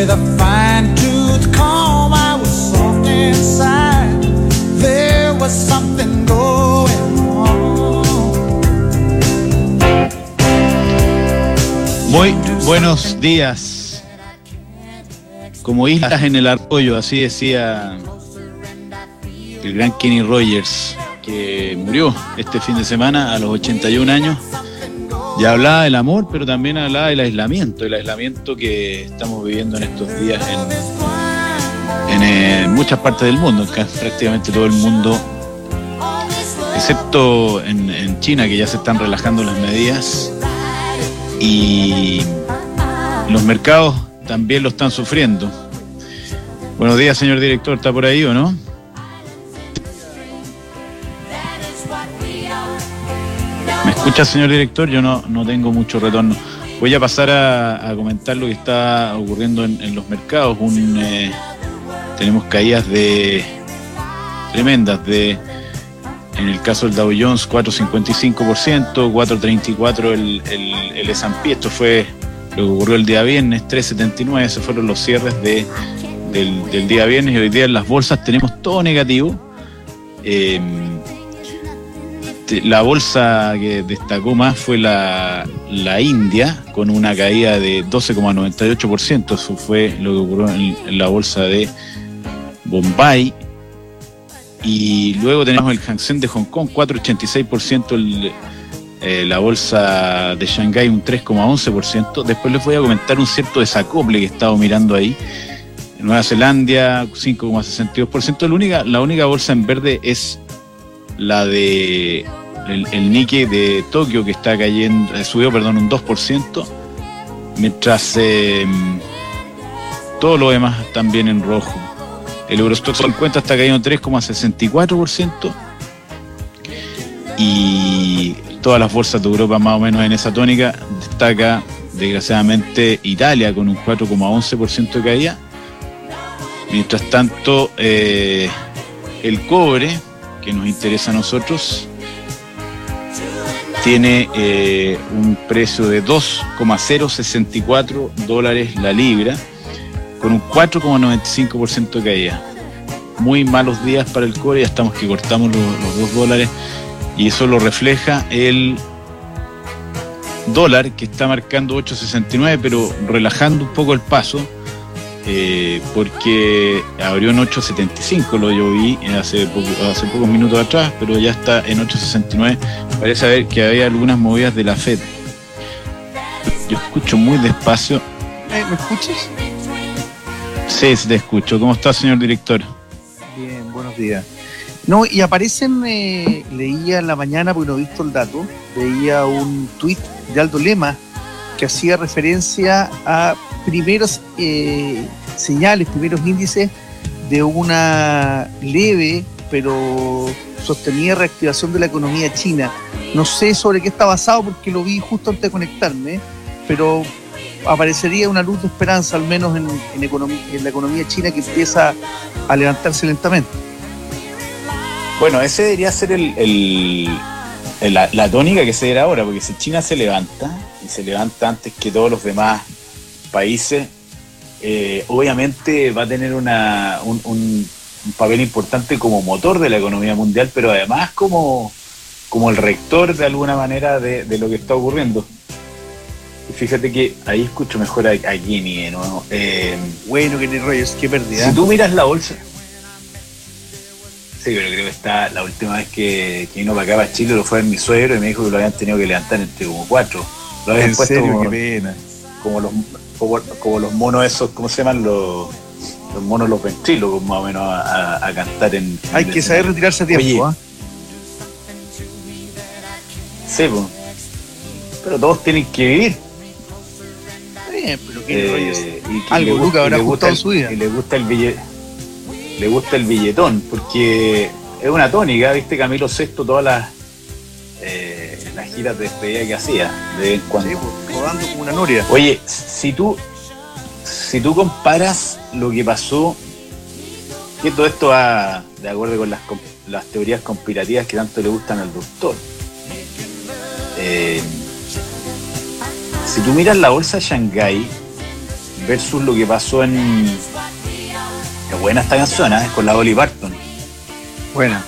a fine-tooth comb, I was soft inside. There was something going on. Muy buenos días. Como islas en el arroyo, así decía el gran Kenny Rogers, que murió este fin de semana a los 81 años. Ya hablaba del amor, pero también hablaba del aislamiento, que estamos viviendo en estos días en muchas partes del mundo, prácticamente todo el mundo, excepto en China, que ya se están relajando las medidas, y los mercados también lo están sufriendo. Buenos días, señor director, ¿está por ahí o no? ¿Me escucha, señor director? Yo no tengo mucho retorno. Voy a pasar a comentar lo que está ocurriendo en los mercados. Tenemos caídas tremendas en el caso del Dow Jones, 4,55%, 4,34% el S&P. Esto fue lo que ocurrió el día viernes, 3,79%. Esos fueron los cierres del día viernes, y hoy día en las bolsas tenemos todo negativo. La bolsa que destacó más fue la India, con una caída de 12,98%. Eso fue lo que ocurrió en la bolsa de Bombay. Y luego tenemos el Hang Seng de Hong Kong, 4,86%, la bolsa de Shanghái un 3,11%. Después les voy a comentar un cierto desacople que he estado mirando ahí. En Nueva Zelanda, 5,62%. La única bolsa en verde es la de el Nikkei de Tokio, que está cayendo, subió un 2%, mientras todo lo demás también en rojo. El Eurostoxx 50 está cayendo 3,64%, y todas las bolsas de Europa más o menos en esa tónica. Destaca desgraciadamente Italia con un 4,11% de caída. Mientras tanto, el cobre, que nos interesa a nosotros, tiene un precio de $2,064 la libra, con un 4,95% de caída. Muy malos días para el cobre, ya estamos que cortamos los $2, y eso lo refleja el dólar, que está marcando 8,69, pero relajando un poco el paso, porque abrió en 8,75, yo vi hace pocos minutos atrás, pero ya está en 8,69. Parece haber que había algunas movidas de la FED. Yo escucho muy despacio. ¿Me escuchas? Sí, te escucho. ¿Cómo está, señor director? Bien, buenos días. No, y aparecen, leía en la mañana, porque no he visto el dato, leía un tuit de Aldo Lema que hacía referencia a primeros señales, primeros índices de una leve pero sostenida reactivación de la economía china. No sé sobre qué está basado, porque lo vi justo antes de conectarme, pero aparecería una luz de esperanza, al menos en la economía china, que empieza a levantarse lentamente. Bueno, ese debería ser la tónica que se diera ahora, porque si China se levanta, y se levanta antes que todos los demás países, obviamente va a tener un papel importante como motor de la economía mundial, pero además como el rector de alguna manera de lo que está ocurriendo. Y fíjate que ahí escucho mejor a Kenny de nuevo. Bueno, Kenny Rogers, qué pérdida. Si tú miras la bolsa... Sí, pero creo que la última vez que vino para acá, para Chile, lo fue en mi suegro, y me dijo que lo habían tenido que levantar entre como 4. Lo habían puesto serio, como, qué pena. como los monos esos, ¿cómo se llaman? Los monos, los ventrílocos, más o menos, a cantar en Hay que saber retirarse a tiempo. Oye, sí, pues. Pero todos tienen que vivir. Está bien, pero Kenny Rogers, algo Luca habrá gustado en su vida. Y le gusta el billetón, porque es una tónica, ¿viste? Camilo VI, todas las giras de despedida que hacía de vez en cuando. Sí, pues, rodando como una noria. Oye, si tú comparas lo que pasó, que todo esto va de acuerdo con las teorías conspirativas que tanto le gustan al doctor. Si tú miras la bolsa de Shanghái, versus lo que pasó en... Qué buena esta canción, ¿eh? Con la Dolly Parton. Buena.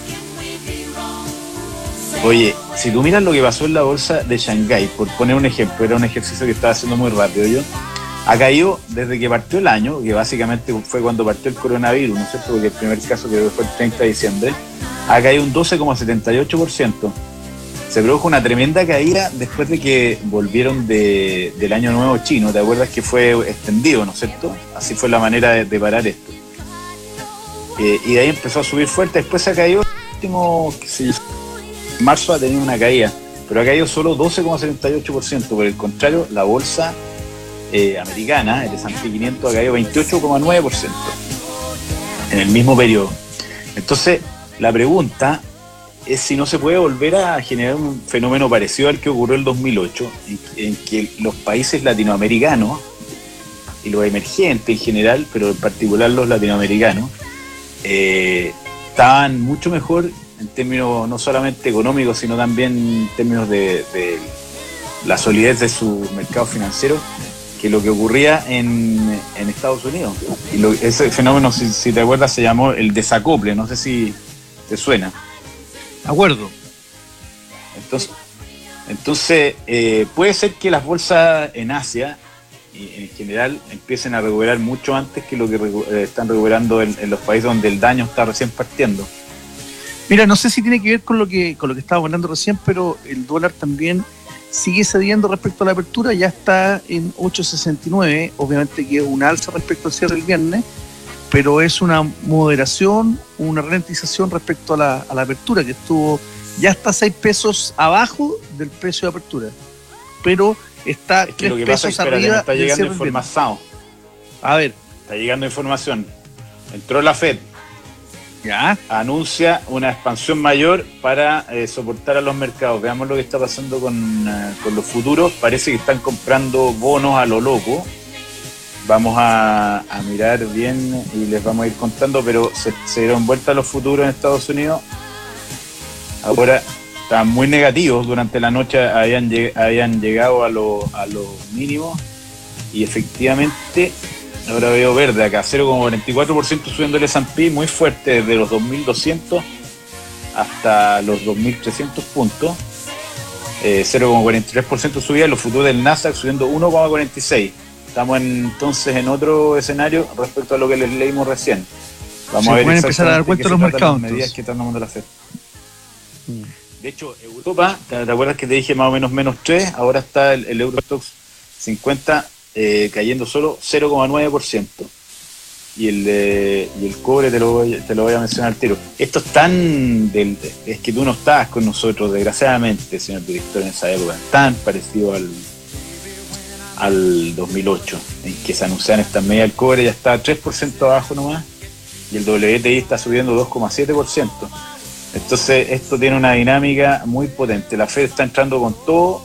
Oye, si tú miras lo que pasó en la bolsa de Shanghái, por poner un ejemplo, era un ejercicio que estaba haciendo muy rápido yo, ha caído desde que partió el año, que básicamente fue cuando partió el coronavirus, ¿no es cierto? Porque el primer caso que fue el 30 de diciembre, ha caído un 12,78%. Se produjo una tremenda caída después de que volvieron del Año Nuevo chino, ¿te acuerdas que fue extendido, ¿no es cierto? Así fue la manera de parar esto. Y de ahí empezó a subir fuerte, después se ha caído, el último, marzo ha tenido una caída, pero ha caído solo 12,78%. Por el contrario, la bolsa americana, el S&P 500, ha caído 28,9% en el mismo periodo. Entonces, la pregunta es si no se puede volver a generar un fenómeno parecido al que ocurrió en el 2008, en que los países latinoamericanos y los emergentes en general, pero en particular los latinoamericanos, estaban mucho mejor en términos no solamente económicos, sino también en términos de la solidez de sus mercados financieros, que lo que ocurría en Estados Unidos. Y ese fenómeno, si te acuerdas, se llamó el desacople, no sé si te suena. De acuerdo. Entonces puede ser que las bolsas en Asia y en general empiecen a recuperar mucho antes que lo que están recuperando en los países donde el daño está recién partiendo. Mira, no sé si tiene que ver con lo que estábamos hablando recién, pero el dólar también sigue cediendo respecto a la apertura, ya está en 8.69, obviamente que es un alza respecto al cierre del viernes, pero es una moderación, una ralentización respecto a la apertura, que ya está 6 pesos abajo del precio de apertura, pero está 3 pesos arriba. Está llegando información. A ver. Está llegando información. Entró la Fed. Ya. Anuncia una expansión mayor para soportar a los mercados. Veamos lo que está pasando con los futuros. Parece que están comprando bonos a lo loco. Vamos a mirar bien y les vamos a ir contando, pero se dieron vuelta los futuros en Estados Unidos. Ahora estaban muy negativos, durante la noche habían llegado a los mínimos y efectivamente ahora veo verde acá, 0,44% subiendo el S&P, muy fuerte, desde los 2.200 hasta los 2.300 puntos, 0,43% subida, los futuros del Nasdaq subiendo 1,46%. Estamos entonces en otro escenario respecto a lo que les leímos recién. Vamos a ver pueden empezar a dar cuenta los mercados. Las medidas que están tomando la Fed. De hecho, Europa, ¿te acuerdas que te dije más o menos 3? Ahora está el Eurostoxx 50 cayendo solo 0,9%. Y el cobre te lo voy a mencionar al tiro. Esto es es que tú no estabas con nosotros, desgraciadamente, señor director, en esa época, tan parecido al 2008, en que se anunciaban estas medidas. El cobre ya está 3% abajo nomás, y el WTI está subiendo 2,7%. Entonces esto tiene una dinámica muy potente. La Fed está entrando con todo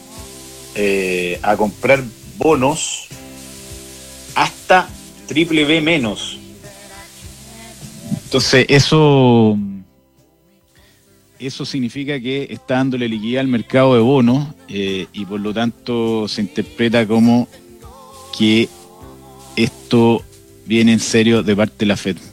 a comprar bonos hasta BBB menos. Entonces eso significa que está dándole liquidez al mercado de bonos y por lo tanto se interpreta como que esto viene en serio de parte de la Fed.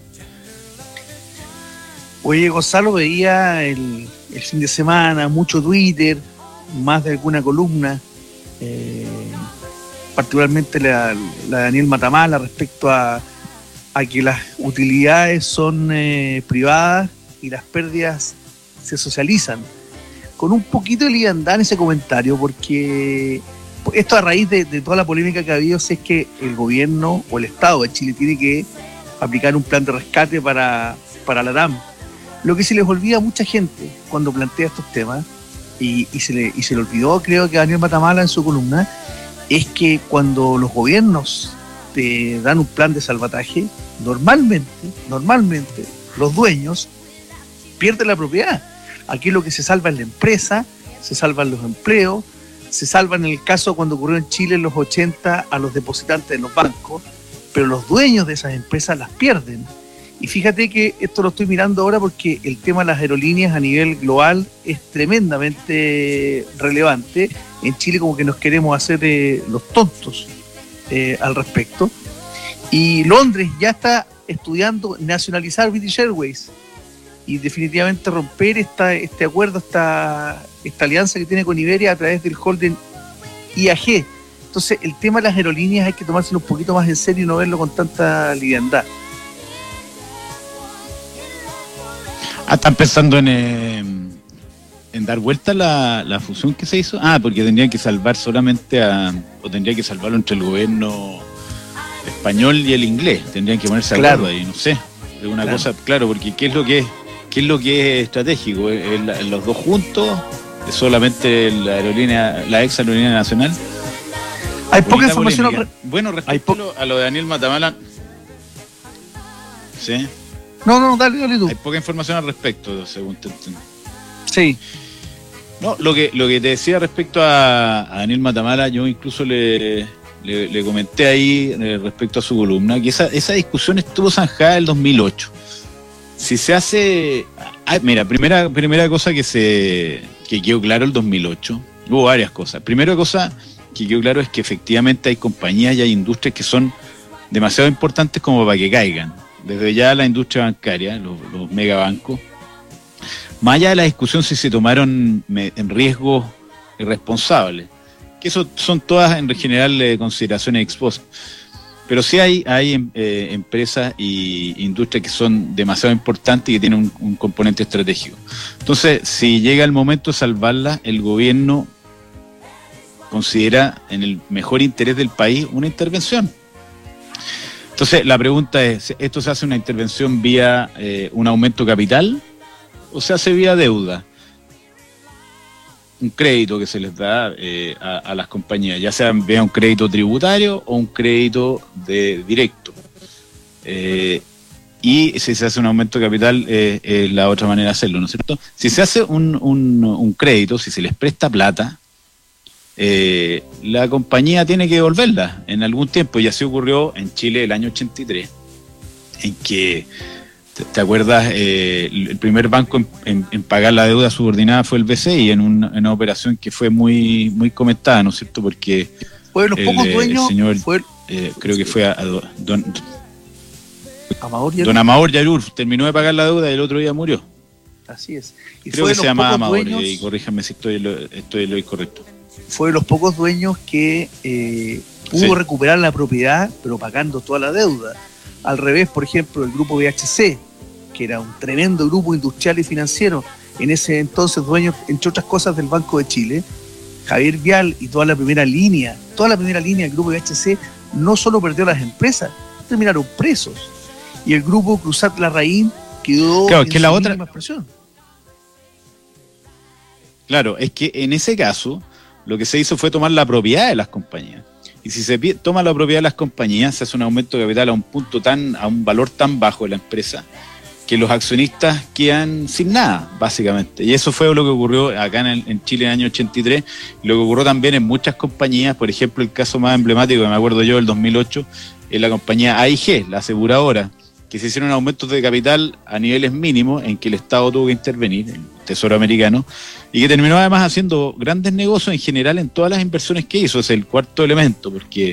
Oye, Gonzalo, veía el fin de semana mucho Twitter, más de alguna columna, particularmente la de Daniel Matamala respecto a que las utilidades son privadas y las pérdidas se socializan. Con un poquito de liviandad en ese comentario, porque esto a raíz de toda la polémica que ha habido, si es que el gobierno o el Estado de Chile tiene que aplicar un plan de rescate para la TAM. Lo que se les olvida a mucha gente cuando plantea estos temas, y se le olvidó, creo que a Daniel Matamala en su columna, es que cuando los gobiernos te dan un plan de salvataje, normalmente los dueños pierden la propiedad. Aquí lo que se salva es la empresa, se salvan los empleos, se salvan en el caso cuando ocurrió en Chile en los 80 a los depositantes de los bancos, pero los dueños de esas empresas las pierden. Y fíjate que esto lo estoy mirando ahora porque el tema de las aerolíneas a nivel global es tremendamente relevante. En Chile como que nos queremos hacer los tontos. al respecto. Y Londres ya está estudiando nacionalizar British Airways y definitivamente romper este acuerdo, esta alianza que tiene con Iberia a través del holding IAG. Entonces el tema de las aerolíneas hay que tomárselo un poquito más en serio y no verlo con tanta liviandad. ¿Están pensando en dar vuelta la fusión que se hizo? Porque tendrían que salvar solamente o tendría que salvarlo entre el gobierno español y el inglés. Tendrían que ponerse de acuerdo ahí, no sé. Es una cosa, claro, porque ¿qué es lo que es estratégico? ¿Es los dos juntos? ¿Es solamente la ex aerolínea nacional? Hay poca información. Bueno, respecto a lo de Daniel Matamala. ¿Sí? No, dale tú. Hay poca información al respecto, según te entiendo. Sí. No, lo que te decía respecto a Daniel Matamala, yo incluso le comenté ahí respecto a su columna, que esa discusión estuvo zanjada en el 2008. Si se hace... mira, primera cosa que quedó claro el 2008, hubo varias cosas. Primera cosa que quedó claro es que efectivamente hay compañías y hay industrias que son demasiado importantes como para que caigan. Desde ya la industria bancaria, los megabancos, más allá de la discusión si se tomaron en riesgos irresponsables, que eso son todas en general consideraciones ex post, pero sí hay empresas y industrias que son demasiado importantes y que tienen un componente estratégico. Entonces, si llega el momento de salvarlas, el gobierno considera en el mejor interés del país una intervención. Entonces, la pregunta es, ¿esto se hace una intervención vía un aumento capital o se hace vía deuda? Un crédito que se les da a las compañías, ya sea vía un crédito tributario o un crédito directo. Y si se hace un aumento de capital, es la otra manera de hacerlo, ¿no es cierto? Si se hace un crédito, si se les presta plata, la compañía tiene que devolverla en algún tiempo, y así ocurrió en Chile el año 83, en que, ¿te acuerdas? El primer banco en pagar la deuda subordinada fue el BCI, en una operación que fue muy, muy comentada, ¿no es cierto? Porque fue de los pocos dueños, el señor, creo que fue don Amador Yarur, terminó de pagar la deuda y el otro día murió. Así es. Y creo que se llamaba Amador, y corríjame si estoy lo incorrecto. Fue de los pocos dueños que pudo recuperar la propiedad, pero pagando toda la deuda. Al revés, por ejemplo, el grupo VHC, que era un tremendo grupo industrial y financiero, en ese entonces dueño, entre otras cosas, del Banco de Chile, Javier Vial y toda la primera línea del grupo VHC, no solo perdió las empresas, terminaron presos. Y el grupo Cruzat Larraín quedó en la otra expresión. Claro, es que en ese caso lo que se hizo fue tomar la propiedad de las compañías. Y si se toma la propiedad de las compañías, se hace un aumento de capital a un valor tan bajo de la empresa, que los accionistas quedan sin nada, básicamente. Y eso fue lo que ocurrió acá en Chile en el año 83, y lo que ocurrió también en muchas compañías. Por ejemplo, el caso más emblemático que me acuerdo yo del 2008 es la compañía AIG, la aseguradora, que se hicieron aumentos de capital a niveles mínimos en que el Estado tuvo que intervenir, el Tesoro americano, y que terminó además haciendo grandes negocios en general en todas las inversiones que hizo. Es el cuarto elemento, porque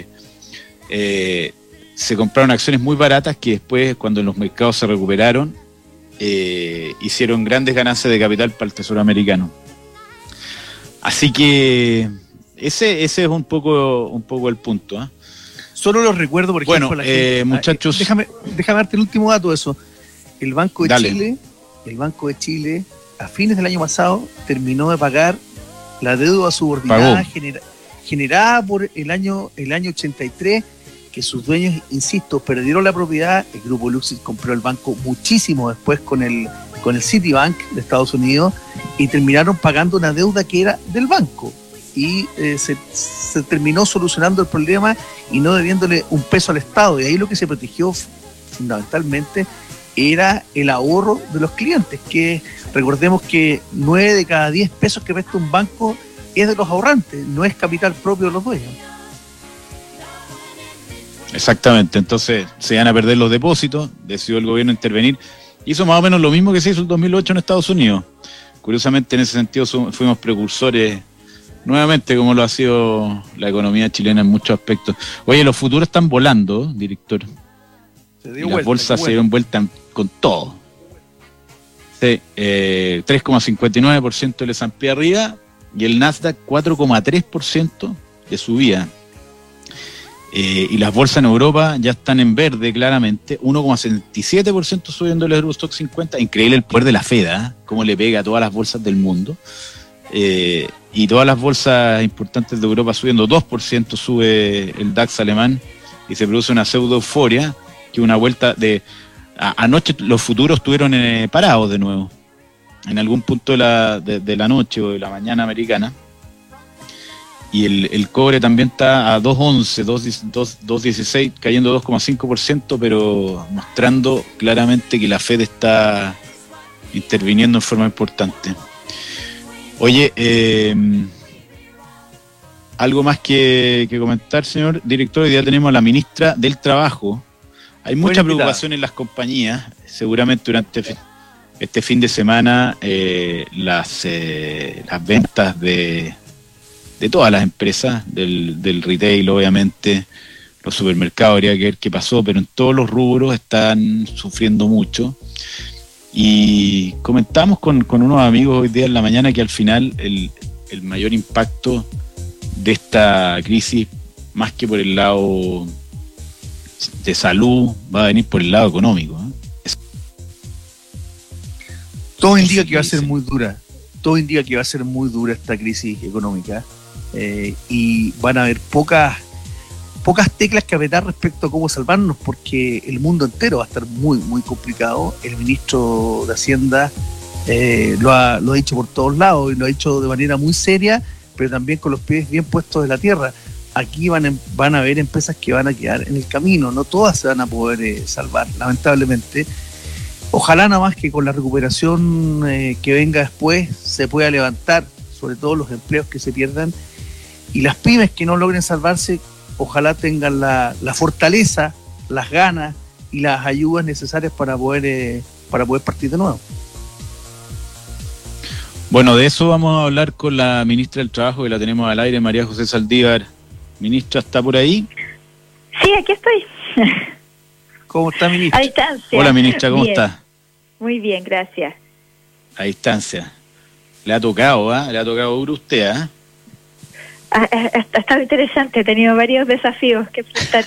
se compraron acciones muy baratas que después, cuando los mercados se recuperaron, hicieron grandes ganancias de capital para el Tesoro americano. Así que ese es un poco el punto, ¿eh? Solo los recuerdo, por ejemplo, bueno, muchachos. Déjame darte el último dato de eso. El Banco de Chile, a fines del año pasado, terminó de pagar la deuda subordinada generada por el año 83, que sus dueños, insisto, perdieron la propiedad. El grupo Luxis compró el banco muchísimo después con el Citibank de Estados Unidos, y terminaron pagando una deuda que era del banco. Y se terminó solucionando el problema y no debiéndole un peso al Estado. Y ahí lo que se protegió fundamentalmente era el ahorro de los clientes, que recordemos que 9 de cada 10 pesos que presta un banco es de los ahorrantes, no es capital propio de los dueños. Exactamente, entonces se van a perder los depósitos, decidió el gobierno intervenir. Hizo más o menos lo mismo que se hizo en 2008 en Estados Unidos. Curiosamente, en ese sentido fuimos precursores nuevamente, como lo ha sido la economía chilena en muchos aspectos. Oye, los futuros están volando, director. Y las bolsas se dieron vuelta con todo. Sí, 3,59% del S&P arriba y el Nasdaq 4,3% de subida. Y las bolsas en Europa ya están en verde claramente, 1,77% subiendo el Eurostoxx 50. Increíble el poder de la Fed, ¿eh? Cómo le pega a todas las bolsas del mundo. Y todas las bolsas importantes de Europa subiendo, 2% sube el DAX alemán y se produce una pseudo euforia, que una vuelta de... Anoche los futuros estuvieron parados de nuevo, en algún punto de la noche o de la mañana americana, y el cobre también está a 2.11, 2.16, cayendo 2,5%, pero mostrando claramente que la Fed está interviniendo en forma importante. Oye, algo más que comentar, señor director. Hoy día tenemos a la ministra del Trabajo. Hay mucha preocupación en las compañías. Seguramente durante este fin de semana las ventas de todas las empresas, del retail, obviamente, los supermercados, habría que ver qué pasó, pero en todos los rubros están sufriendo mucho. Y comentamos con unos amigos hoy día en la mañana que al final el mayor impacto de esta crisis, más que por el lado de salud, va a venir por el lado económico, ¿eh? Todo indica que va a ser muy dura. Todo indica que va a ser muy dura esta crisis económica. Y van a haber pocas teclas que apretar respecto a cómo salvarnos, porque el mundo entero va a estar muy, muy complicado. El ministro de Hacienda lo ha dicho por todos lados y lo ha dicho de manera muy seria, pero también con los pies bien puestos en la tierra. Aquí van a haber empresas que van a quedar en el camino, no todas se van a poder salvar, lamentablemente. Ojalá nada más que con la recuperación que venga después se pueda levantar, sobre todo los empleos que se pierdan, y las pymes que no logren salvarse, ojalá tengan la fortaleza, las ganas y las ayudas necesarias para poder partir de nuevo. Bueno, de eso vamos a hablar con la ministra del Trabajo, que la tenemos al aire, María José Saldívar. Ministra, ¿está por ahí? Sí, aquí estoy. ¿Cómo está, ministra? A distancia. Hola, ministra, ¿cómo está? Muy bien, gracias. A distancia. Le ha tocado, ¿eh? Le ha tocado duro usted, ¿eh? Ha estado interesante, he tenido varios desafíos que enfrentar.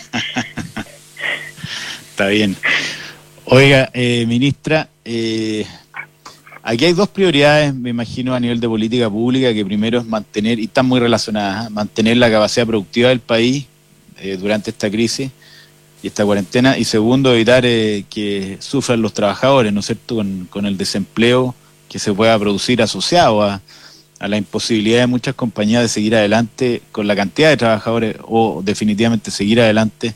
Está bien. Oiga, ministra, aquí hay dos prioridades, me imagino, a nivel de política pública, que primero es mantener, y están muy relacionadas, mantener la capacidad productiva del país durante esta crisis y esta cuarentena, y segundo, evitar que sufran los trabajadores, ¿no es cierto?, con el desempleo que se pueda producir asociado a la imposibilidad de muchas compañías de seguir adelante con la cantidad de trabajadores, o definitivamente seguir adelante.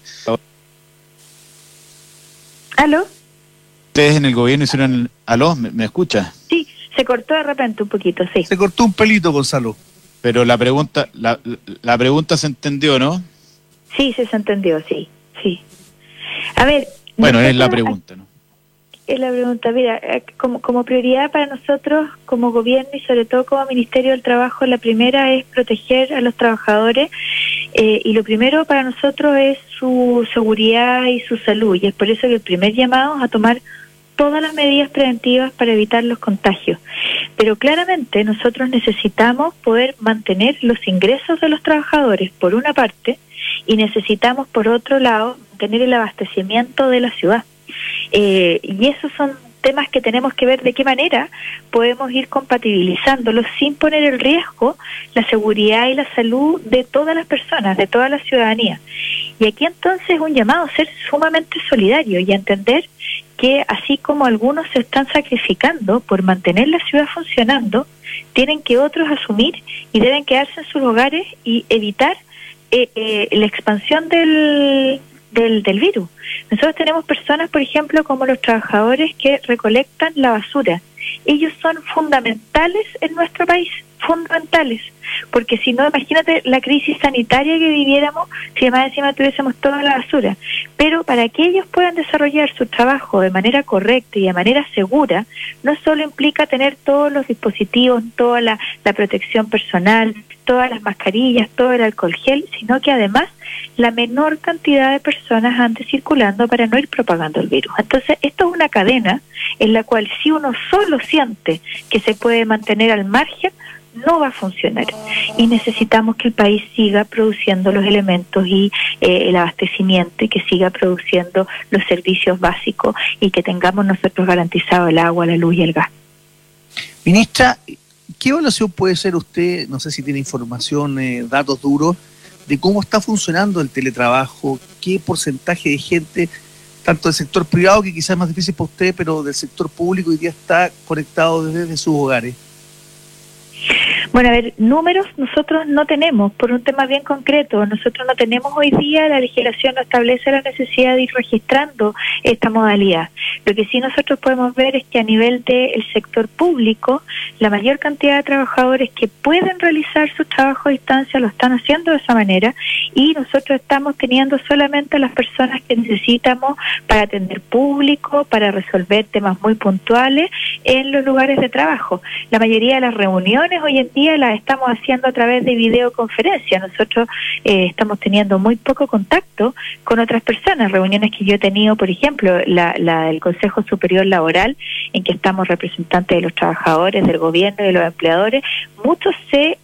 ¿Aló? Ustedes en el gobierno hicieron... ¿Aló? ¿Me escucha? Sí, se cortó de repente un poquito, sí. Se cortó un pelito, Gonzalo. Pero la pregunta se entendió, ¿no? Sí, se entendió, sí. A ver... Bueno, es la pregunta, ¿no? Es la pregunta, mira, como prioridad para nosotros como gobierno y sobre todo como Ministerio del Trabajo, la primera es proteger a los trabajadores y lo primero para nosotros es su seguridad y su salud, y es por eso que el primer llamado es a tomar todas las medidas preventivas para evitar los contagios. Pero claramente nosotros necesitamos poder mantener los ingresos de los trabajadores por una parte, y necesitamos por otro lado tener el abastecimiento de la ciudad. Y esos son temas que tenemos que ver de qué manera podemos ir compatibilizándolos sin poner en riesgo la seguridad y la salud de todas las personas, de toda la ciudadanía. Y aquí entonces un llamado a ser sumamente solidario y a entender que así como algunos se están sacrificando por mantener la ciudad funcionando, tienen que otros asumir y deben quedarse en sus hogares y evitar la expansión del virus. Nosotros tenemos personas, por ejemplo, como los trabajadores que recolectan la basura ellos son fundamentales en nuestro país, fundamentales, porque si no, imagínate la crisis sanitaria que viviéramos si además encima tuviésemos toda la basura. Pero para que ellos puedan desarrollar su trabajo de manera correcta y de manera segura, no solo implica tener todos los dispositivos, toda la protección personal, todas las mascarillas, todo el alcohol gel, sino que además la menor cantidad de personas ande circulando para no ir propagando el virus. Entonces, esto es una cadena en la cual si uno solo siente que se puede mantener al margen, no va a funcionar. Y necesitamos que el país siga produciendo los elementos y el abastecimiento, y que siga produciendo los servicios básicos, y que tengamos nosotros garantizado el agua, la luz y el gas. Ministra, ¿qué evaluación puede ser usted, no sé si tiene información, datos duros, de cómo está funcionando el teletrabajo? ¿Qué porcentaje de gente, tanto del sector privado, que quizás es más difícil para usted, pero del sector público hoy día está conectado desde sus hogares? Bueno, a ver, números nosotros no tenemos, por un tema bien concreto. Nosotros no tenemos hoy día, la legislación no establece la necesidad de ir registrando esta modalidad. Lo que sí nosotros podemos ver es que a nivel del sector público, la mayor cantidad de trabajadores que pueden realizar su trabajo a distancia lo están haciendo de esa manera, y nosotros estamos teniendo solamente las personas que necesitamos para atender público, para resolver temas muy puntuales en los lugares de trabajo. La mayoría de las reuniones hoy en día las estamos haciendo a través de videoconferencia. Nosotros estamos teniendo muy poco contacto con otras personas. Reuniones que yo he tenido, por ejemplo, la del Consejo Superior Laboral, en que estamos representantes de los trabajadores, del gobierno y de los empleadores, muchos se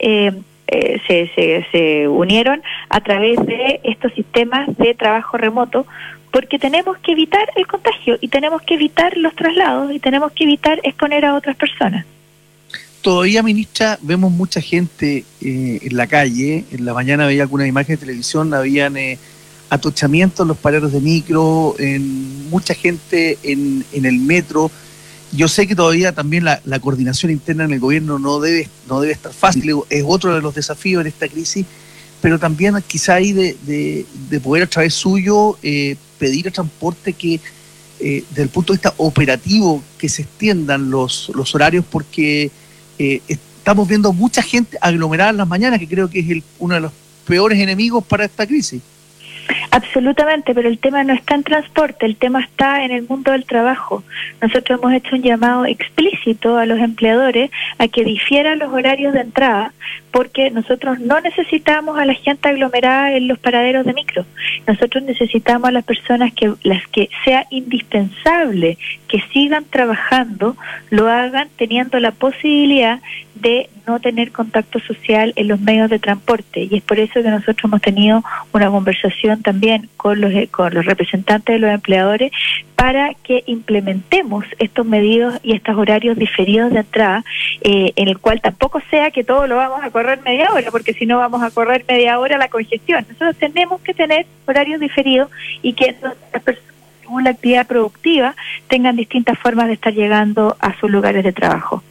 unieron a través de estos sistemas de trabajo remoto, porque tenemos que evitar el contagio y tenemos que evitar los traslados y tenemos que evitar exponer a otras personas. Todavía, ministra, vemos mucha gente en la calle. En la mañana veía algunas imágenes de televisión, habían atochamientos en los paraderos de micro, mucha gente en el metro. Yo sé que todavía también la coordinación interna en el gobierno no debe estar fácil, es otro de los desafíos en esta crisis, pero también quizá hay de poder a través suyo pedir al transporte que desde el punto de vista operativo que se extiendan los horarios, porque estamos viendo mucha gente aglomerada en las mañanas, que creo que es uno de los peores enemigos para esta crisis. Absolutamente, pero el tema no está en transporte, el tema está en el mundo del trabajo. Nosotros hemos hecho un llamado explícito a los empleadores a que difieran los horarios de entrada, porque nosotros no necesitamos a la gente aglomerada en los paraderos de micro. Nosotros necesitamos a las personas las que sea indispensable que sigan trabajando, lo hagan teniendo la posibilidad de no tener contacto social en los medios de transporte. Y es por eso que nosotros hemos tenido una conversación también con los representantes de los empleadores para que implementemos estos medidos y estos horarios diferidos de entrada, en el cual tampoco sea que todo lo vamos a correr media hora, porque si no vamos a correr media hora la congestión. Nosotros tenemos que tener horarios diferidos y que las personas con la actividad productiva tengan distintas formas de estar llegando a sus lugares de trabajo.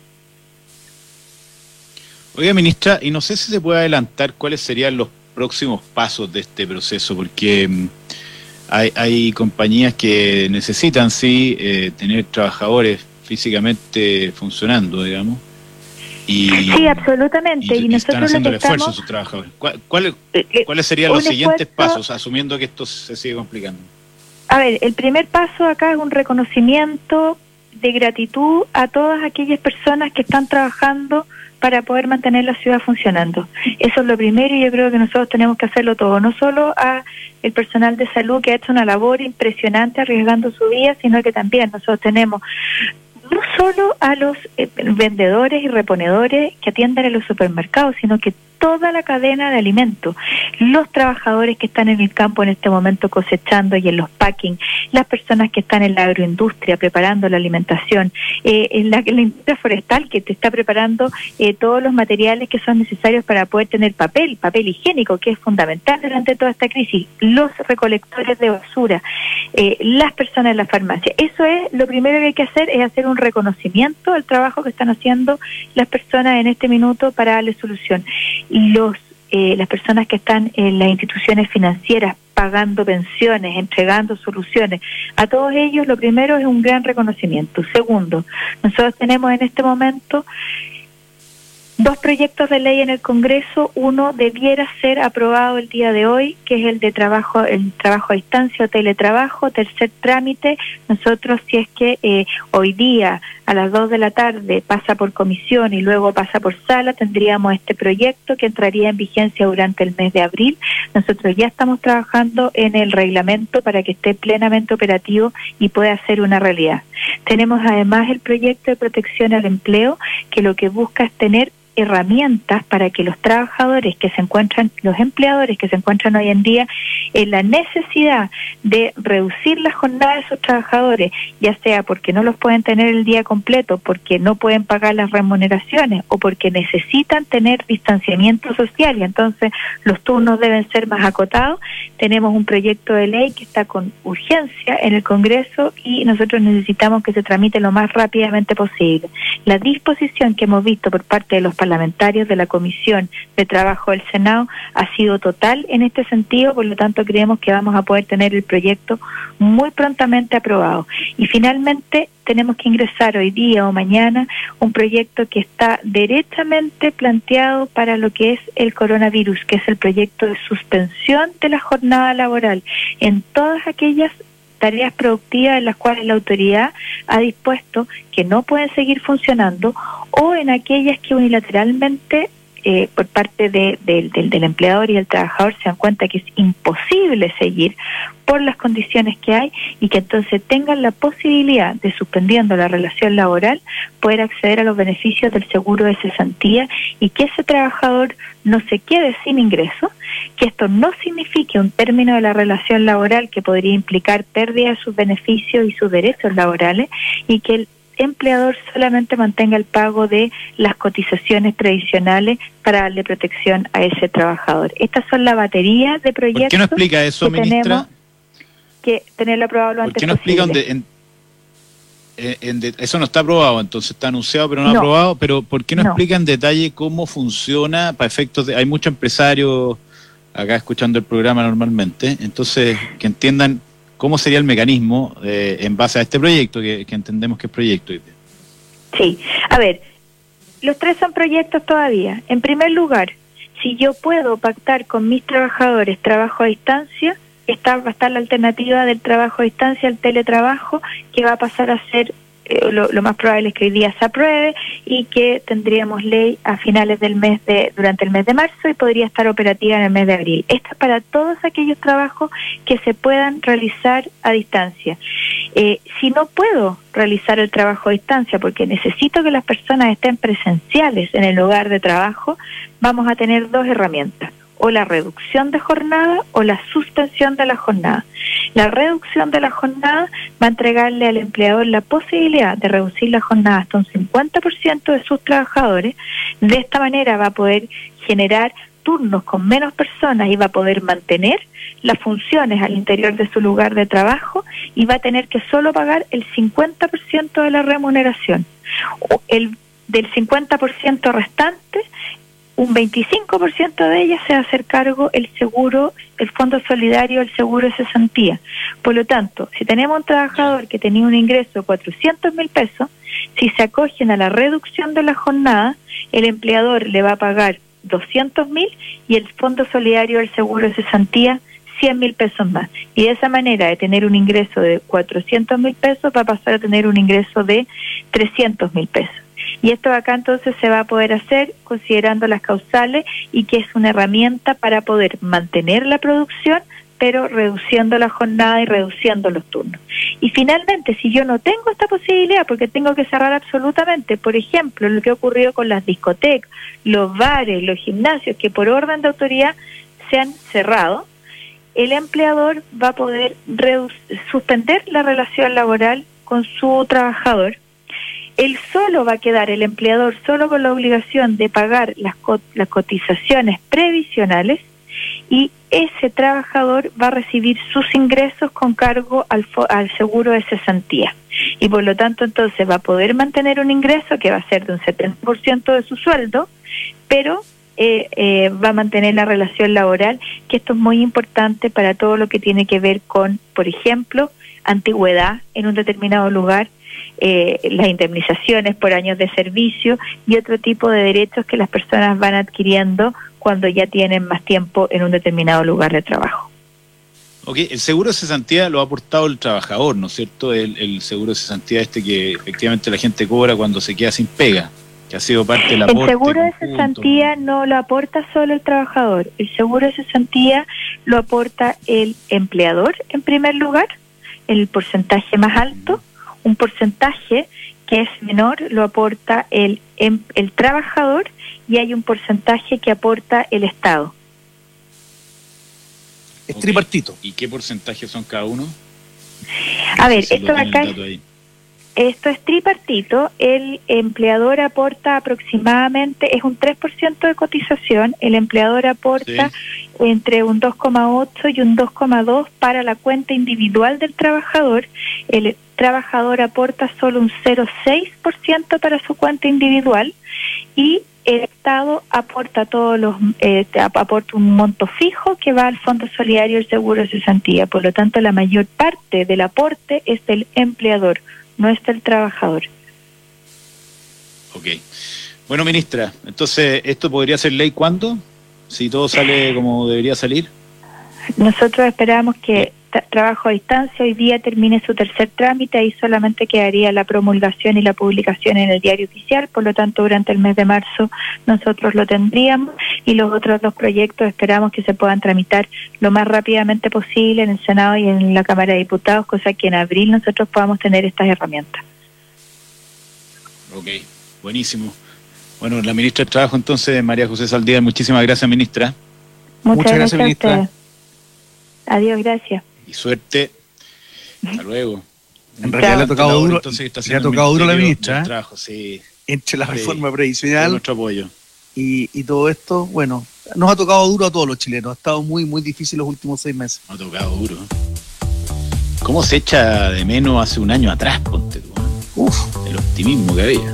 Oiga, ministra, y no sé si se puede adelantar cuáles serían los próximos pasos de este proceso, porque hay compañías que necesitan, sí, tener trabajadores físicamente funcionando, digamos. Sí, absolutamente. Y nosotros están haciendo el esfuerzo estamos... sus trabajadores. ¿Cuáles serían los siguientes pasos, asumiendo que esto se sigue complicando? A ver, el primer paso acá es un reconocimiento de gratitud a todas aquellas personas que están trabajando para poder mantener la ciudad funcionando. Eso es lo primero, y yo creo que nosotros tenemos que hacerlo todo, no solo a el personal de salud, que ha hecho una labor impresionante arriesgando su vida, sino que también nosotros tenemos no solo a los vendedores y reponedores que atienden en los supermercados, sino que toda la cadena de alimentos, los trabajadores que están en el campo en este momento cosechando y en los packing, las personas que están en la agroindustria preparando la alimentación, en la industria forestal que te está preparando todos los materiales que son necesarios para poder tener papel higiénico, que es fundamental durante toda esta crisis, los recolectores de basura, las personas en la farmacia. Eso es lo primero que hay que hacer, es hacer un reconocimiento al trabajo que están haciendo las personas en este minuto para darle solución. Las personas que están en las instituciones financieras pagando pensiones, entregando soluciones. A todos ellos, lo primero es un gran reconocimiento. Segundo, nosotros tenemos en este momento 2 proyectos de ley en el Congreso. Uno debiera ser aprobado el día de hoy, que es el trabajo a distancia o teletrabajo. Tercer trámite, nosotros, si es que hoy día a las 2 de la tarde pasa por comisión y luego pasa por sala, tendríamos este proyecto que entraría en vigencia durante el mes de abril. Nosotros ya estamos trabajando en el reglamento para que esté plenamente operativo y pueda ser una realidad. Tenemos además el proyecto de protección al empleo, que lo que busca es tener herramientas para que los trabajadores que se encuentran, los empleadores que se encuentran hoy en día en la necesidad de reducir la jornada de sus trabajadores, ya sea porque no los pueden tener el día completo, porque no pueden pagar las remuneraciones o porque necesitan tener distanciamiento social y entonces los turnos deben ser más acotados. Tenemos un proyecto de ley que está con urgencia en el Congreso y nosotros necesitamos que se tramite lo más rápidamente posible. La disposición que hemos visto por parte de los parlamentarios de la Comisión de Trabajo del Senado ha sido total en este sentido, por lo tanto creemos que vamos a poder tener el proyecto muy prontamente aprobado. Y finalmente tenemos que ingresar hoy día o mañana un proyecto que está derechamente planteado para lo que es el coronavirus, que es el proyecto de suspensión de la jornada laboral en todas aquellas tareas productivas en las cuales la autoridad ha dispuesto que no pueden seguir funcionando o en aquellas que unilateralmente por parte del empleador y el trabajador se dan cuenta que es imposible seguir por las condiciones que hay y que entonces tengan la posibilidad de, suspendiendo la relación laboral, poder acceder a los beneficios del seguro de cesantía y que ese trabajador no se quede sin ingresos, que esto no signifique un término de la relación laboral que podría implicar pérdida de sus beneficios y sus derechos laborales y que el empleador solamente mantenga el pago de las cotizaciones previsionales para darle protección a ese trabajador. Estas son la batería de proyectos. ¿Por qué no explica eso, ministra? Tenemos que tenerlo aprobado lo antes posible. ¿Por qué no explica eso no está aprobado, entonces está anunciado pero no aprobado, pero ¿por qué no explica en detalle cómo funciona para efectos de... Hay muchos empresarios acá escuchando el programa normalmente, entonces que entiendan cómo sería el mecanismo en base a este proyecto, que entendemos que es proyecto. Sí, a ver, los 3 son proyectos todavía. En primer lugar, si yo puedo pactar con mis trabajadores trabajo a distancia, va a estar la alternativa del trabajo a distancia, el teletrabajo, que va a pasar a ser, lo más probable es que hoy día se apruebe y que tendríamos ley a finales del durante el mes de marzo y podría estar operativa en el mes de abril. Esto es para todos aquellos trabajos que se puedan realizar a distancia. Si no puedo realizar el trabajo a distancia porque necesito que las personas estén presenciales en el lugar de trabajo, vamos a tener 2 herramientas: o la reducción de jornada o la suspensión de la jornada. La reducción de la jornada va a entregarle al empleador la posibilidad de reducir la jornada hasta un 50% de sus trabajadores. De esta manera va a poder generar turnos con menos personas y va a poder mantener las funciones al interior de su lugar de trabajo y va a tener que solo pagar el 50% de la remuneración. Del 50% restante, un 25% de ellas se va a hacer cargo el seguro, el Fondo Solidario, el seguro de cesantía. Por lo tanto, si tenemos un trabajador que tenía un ingreso de 400.000 pesos, si se acogen a la reducción de la jornada, el empleador le va a pagar 200.000 y el Fondo Solidario del seguro de cesantía 100.000 pesos más. Y de esa manera, de tener un ingreso de 400.000 pesos, va a pasar a tener un ingreso de 300.000 pesos. Y esto acá entonces se va a poder hacer considerando las causales y que es una herramienta para poder mantener la producción, pero reduciendo la jornada y reduciendo los turnos. Y finalmente, si yo no tengo esta posibilidad, porque tengo que cerrar absolutamente, por ejemplo, lo que ha ocurrido con las discotecas, los bares, los gimnasios, que por orden de autoridad se han cerrado, el empleador va a poder suspender la relación laboral con su trabajador. Él solo va a quedar, el empleador, solo con la obligación de pagar las cotizaciones previsionales y ese trabajador va a recibir sus ingresos con cargo al seguro de cesantía. Y por lo tanto, entonces va a poder mantener un ingreso que va a ser de un 70% de su sueldo, pero va a mantener la relación laboral, que esto es muy importante para todo lo que tiene que ver con, por ejemplo, antigüedad en un determinado lugar, las indemnizaciones por años de servicio y otro tipo de derechos que las personas van adquiriendo cuando ya tienen más tiempo en un determinado lugar de trabajo. Ok, el seguro de cesantía lo ha aportado el trabajador, ¿no es cierto? El seguro de cesantía que efectivamente la gente cobra cuando se queda sin pega, que ha sido parte del aporte. El seguro de cesantía no lo aporta solo el trabajador, el seguro de cesantía lo aporta el empleador en primer lugar, el porcentaje más alto, un porcentaje que es menor lo aporta el trabajador y hay un porcentaje que aporta el Estado. Es tripartito. ¿Y qué porcentaje son cada uno? A ver, esto es tripartito. El empleador aporta aproximadamente, es un 3% de cotización, el empleador aporta entre un 2,8 y un 2,2 para la cuenta individual del trabajador. El trabajador aporta solo un 0,6% para su cuenta individual y el Estado aporta aporta un monto fijo que va al Fondo Solidario del Seguro de Cesantía. Por lo tanto, la mayor parte del aporte es del empleador, no es del trabajador. Ok. Bueno, ministra, entonces, ¿esto podría ser ley cuándo? Si todo sale como debería salir. Nosotros esperamos que trabajo a distancia hoy día termine su tercer trámite, ahí solamente quedaría la promulgación y la publicación en el diario oficial, por lo tanto durante el mes de marzo nosotros lo tendríamos y los otros dos proyectos esperamos que se puedan tramitar lo más rápidamente posible en el Senado y en la Cámara de Diputados, cosa que en abril nosotros podamos tener estas herramientas. Ok, buenísimo. Bueno, la ministra de Trabajo entonces, María José Saldívar, muchísimas gracias, ministra. Muchas gracias, ministra. a ustedes. Adiós, gracias. Y suerte. Hasta luego. En realidad le ha tocado duro, le ha tocado duro a la ministra. Trabajo, sí. Entre la reforma previsional nuestro apoyo. Y todo esto, bueno, nos ha tocado duro a todos los chilenos. Ha estado muy, muy difícil los últimos 6 meses. Nos ha tocado duro. ¿Cómo se echa de menos hace un año atrás, ponte tú? El optimismo que había.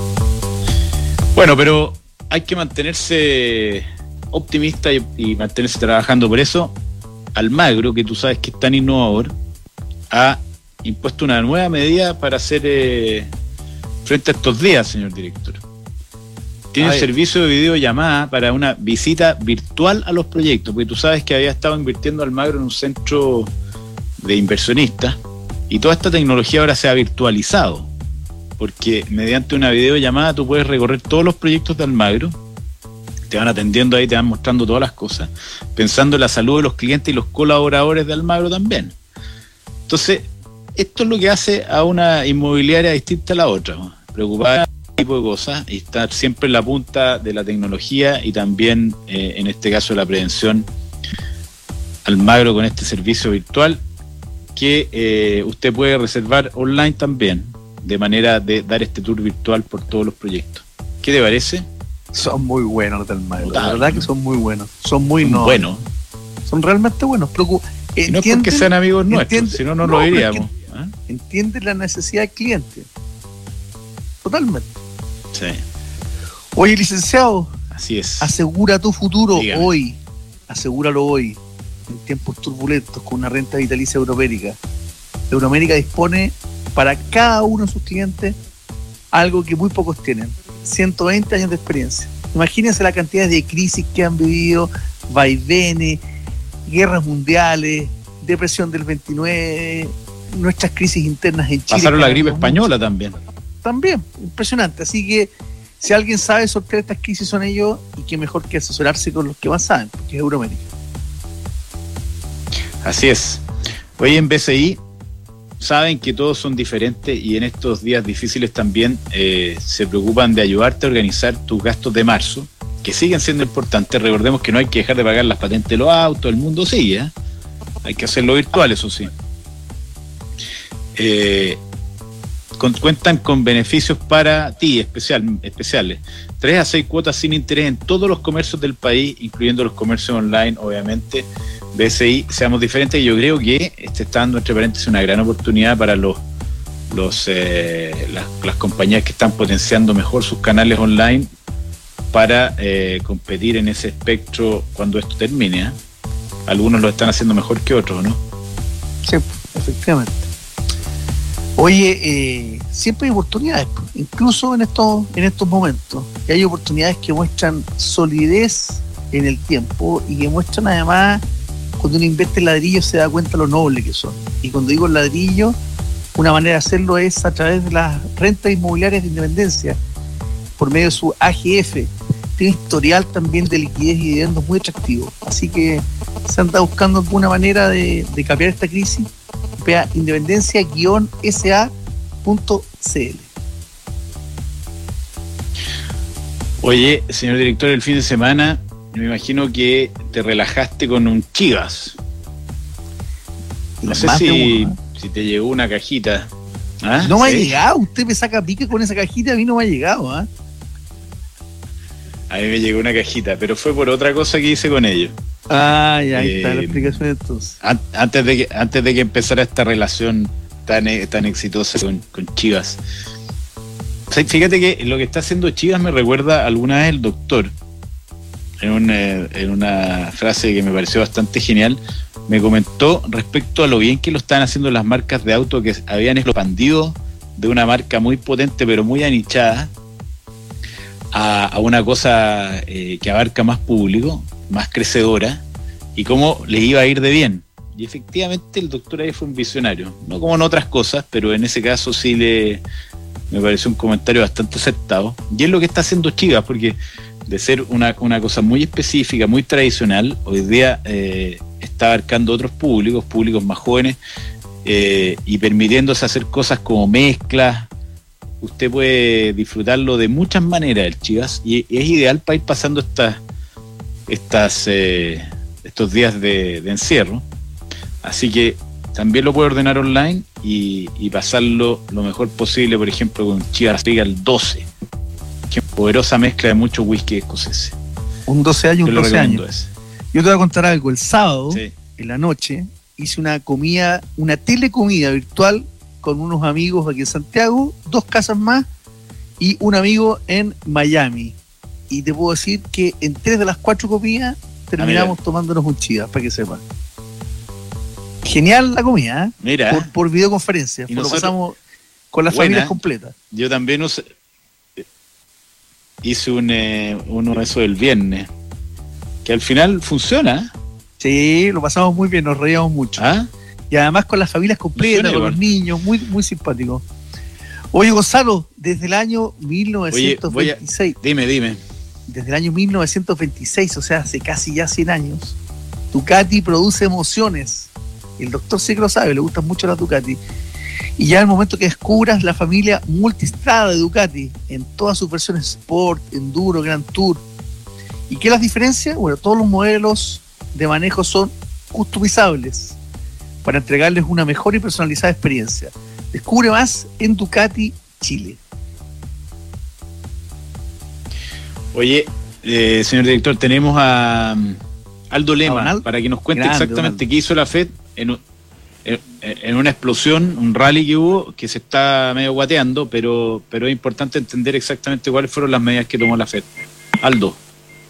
Bueno, pero hay que mantenerse optimista y mantenerse trabajando por eso. Almagro, que tú sabes que es tan innovador, ha impuesto una nueva medida para hacer frente a estos días, señor director. Tiene un servicio de videollamada para una visita virtual a los proyectos, porque tú sabes que había estado invirtiendo Almagro en un centro de inversionistas y toda esta tecnología ahora se ha virtualizado, porque mediante una videollamada tú puedes recorrer todos los proyectos de Almagro. Te van atendiendo ahí, te van mostrando todas las cosas, pensando en la salud de los clientes y los colaboradores de Almagro también. Entonces, esto es lo que hace a una inmobiliaria distinta a la otra, ¿no? Preocupada por este tipo de cosas y estar siempre en la punta de la tecnología y también, en este caso, de la prevención. Almagro con este servicio virtual que usted puede reservar online también, de manera de dar este tour virtual por todos los proyectos. ¿Qué te parece? Son muy buenos los del Almagro, la Total, verdad que son muy buenos. Son muy buenos. Son realmente buenos. No es porque sean amigos nuestros, si no, no lo diríamos. Entienden la necesidad del cliente. Totalmente. Sí. Oye, licenciado, Así es. asegura tu futuro. Dígame. Hoy. Asegúralo hoy. En tiempos turbulentos, con una renta vitalicia Euroamérica. Euroamérica dispone para cada uno de sus clientes algo que muy pocos tienen: 120 años de experiencia. Imagínense la cantidad de crisis que han vivido, vaivenes, guerras mundiales, depresión del 29, nuestras crisis internas en Chile. Pasaron la gripe española también. También, impresionante. Así que si alguien sabe sortear estas crisis son ellos, y qué mejor que asesorarse con los que más saben, porque es Euroamérica. Así es. Hoy en BCI saben que todos son diferentes y en estos días difíciles también se preocupan de ayudarte a organizar tus gastos de marzo, que siguen siendo importantes. Recordemos que no hay que dejar de pagar las patentes de los autos, el mundo sigue, ¿eh? Hay que hacerlo virtual, eso sí. Cuentan con beneficios para ti especiales. 3 a 6 cuotas sin interés en todos los comercios del país, incluyendo los comercios online, obviamente. BCI, seamos diferentes, y yo creo que está dando, entre paréntesis, una gran oportunidad para las compañías que están potenciando mejor sus canales online para competir en ese espectro cuando esto termine, ¿eh? Algunos lo están haciendo mejor que otros, ¿no? Sí, efectivamente. Oye, siempre hay oportunidades, incluso en estos momentos, y hay oportunidades que muestran solidez en el tiempo y que muestran además, cuando uno invierte en ladrillos se da cuenta lo noble que son. Y cuando digo ladrillo, una manera de hacerlo es a través de las rentas inmobiliarias de Independencia, por medio de su AGF. Tiene historial también de liquidez y dividendos muy atractivo. Así que se anda buscando alguna manera de cambiar esta crisis. Vea independencia-sa.cl. Oye, señor director, el fin de semana me imagino que te relajaste con un Chivas. No sé si te llegó una cajita. ¿Ah? No me ha llegado. Usted me saca pique con esa cajita, a mí no me ha llegado. ¿Ah? A mí me llegó una cajita, pero fue por otra cosa que hice con ellos. Ah, ya, ahí está la explicación entonces. Antes de que empezara esta relación tan exitosa con Chivas. O sea, fíjate que lo que está haciendo Chivas me recuerda alguna vez el doctor, en una frase que me pareció bastante genial, me comentó respecto a lo bien que lo están haciendo las marcas de auto que habían expandido de una marca muy potente pero muy anichada a una cosa que abarca más público, más crecedora, y cómo les iba a ir de bien. Y efectivamente el doctor ahí fue un visionario, no como en otras cosas, pero en ese caso sí me pareció un comentario bastante acertado. Y es lo que está haciendo Chivas, porque de ser una cosa muy específica, muy tradicional, hoy día está abarcando otros públicos más jóvenes, y permitiéndose hacer cosas como mezclas. Usted puede disfrutarlo de muchas maneras el Chivas, y es ideal para ir pasando estos días de encierro. Así que también lo puede ordenar online y pasarlo lo mejor posible, por ejemplo, con Chivas Regal 12, que es una poderosa mezcla de muchos whisky escoceses. Un 12 años, un 12 años. Ese. Yo te voy a contar algo. El sábado, sí, en la noche, hice una telecomida virtual con unos amigos aquí en Santiago, 2 casas más y un amigo en Miami. Y te puedo decir que en 3 de las 4 comidas terminamos tomándonos un Chivas, para que sepan. Genial la comida, ¿eh? Mira. Por videoconferencia. Lo pasamos con las familias completas. Yo también hice uno de esos el viernes, que al final funciona. Sí, lo pasamos muy bien, nos reíamos mucho. ¿Ah? Y además con las familias completas, con los niños, muy, muy simpático. Oye, Gonzalo, desde el año 1926. Dime. Desde el año 1926, o sea, hace casi ya 100 años, Ducati produce emociones. El doctor sí que lo sabe, le gustan mucho las Ducati. Y ya en el momento que descubras la familia multistrada de Ducati, en todas sus versiones Sport, Enduro, Grand Tour. ¿Y qué las diferencia? Bueno, todos los modelos de manejo son customizables para entregarles una mejor y personalizada experiencia. Descubre más en Ducati Chile. Oye, señor director, tenemos a Aldo Lema para que nos cuente exactamente qué hizo la FED en una explosión, un rally que hubo, que se está medio guateando, pero es importante entender exactamente cuáles fueron las medidas que tomó la FED. Aldo.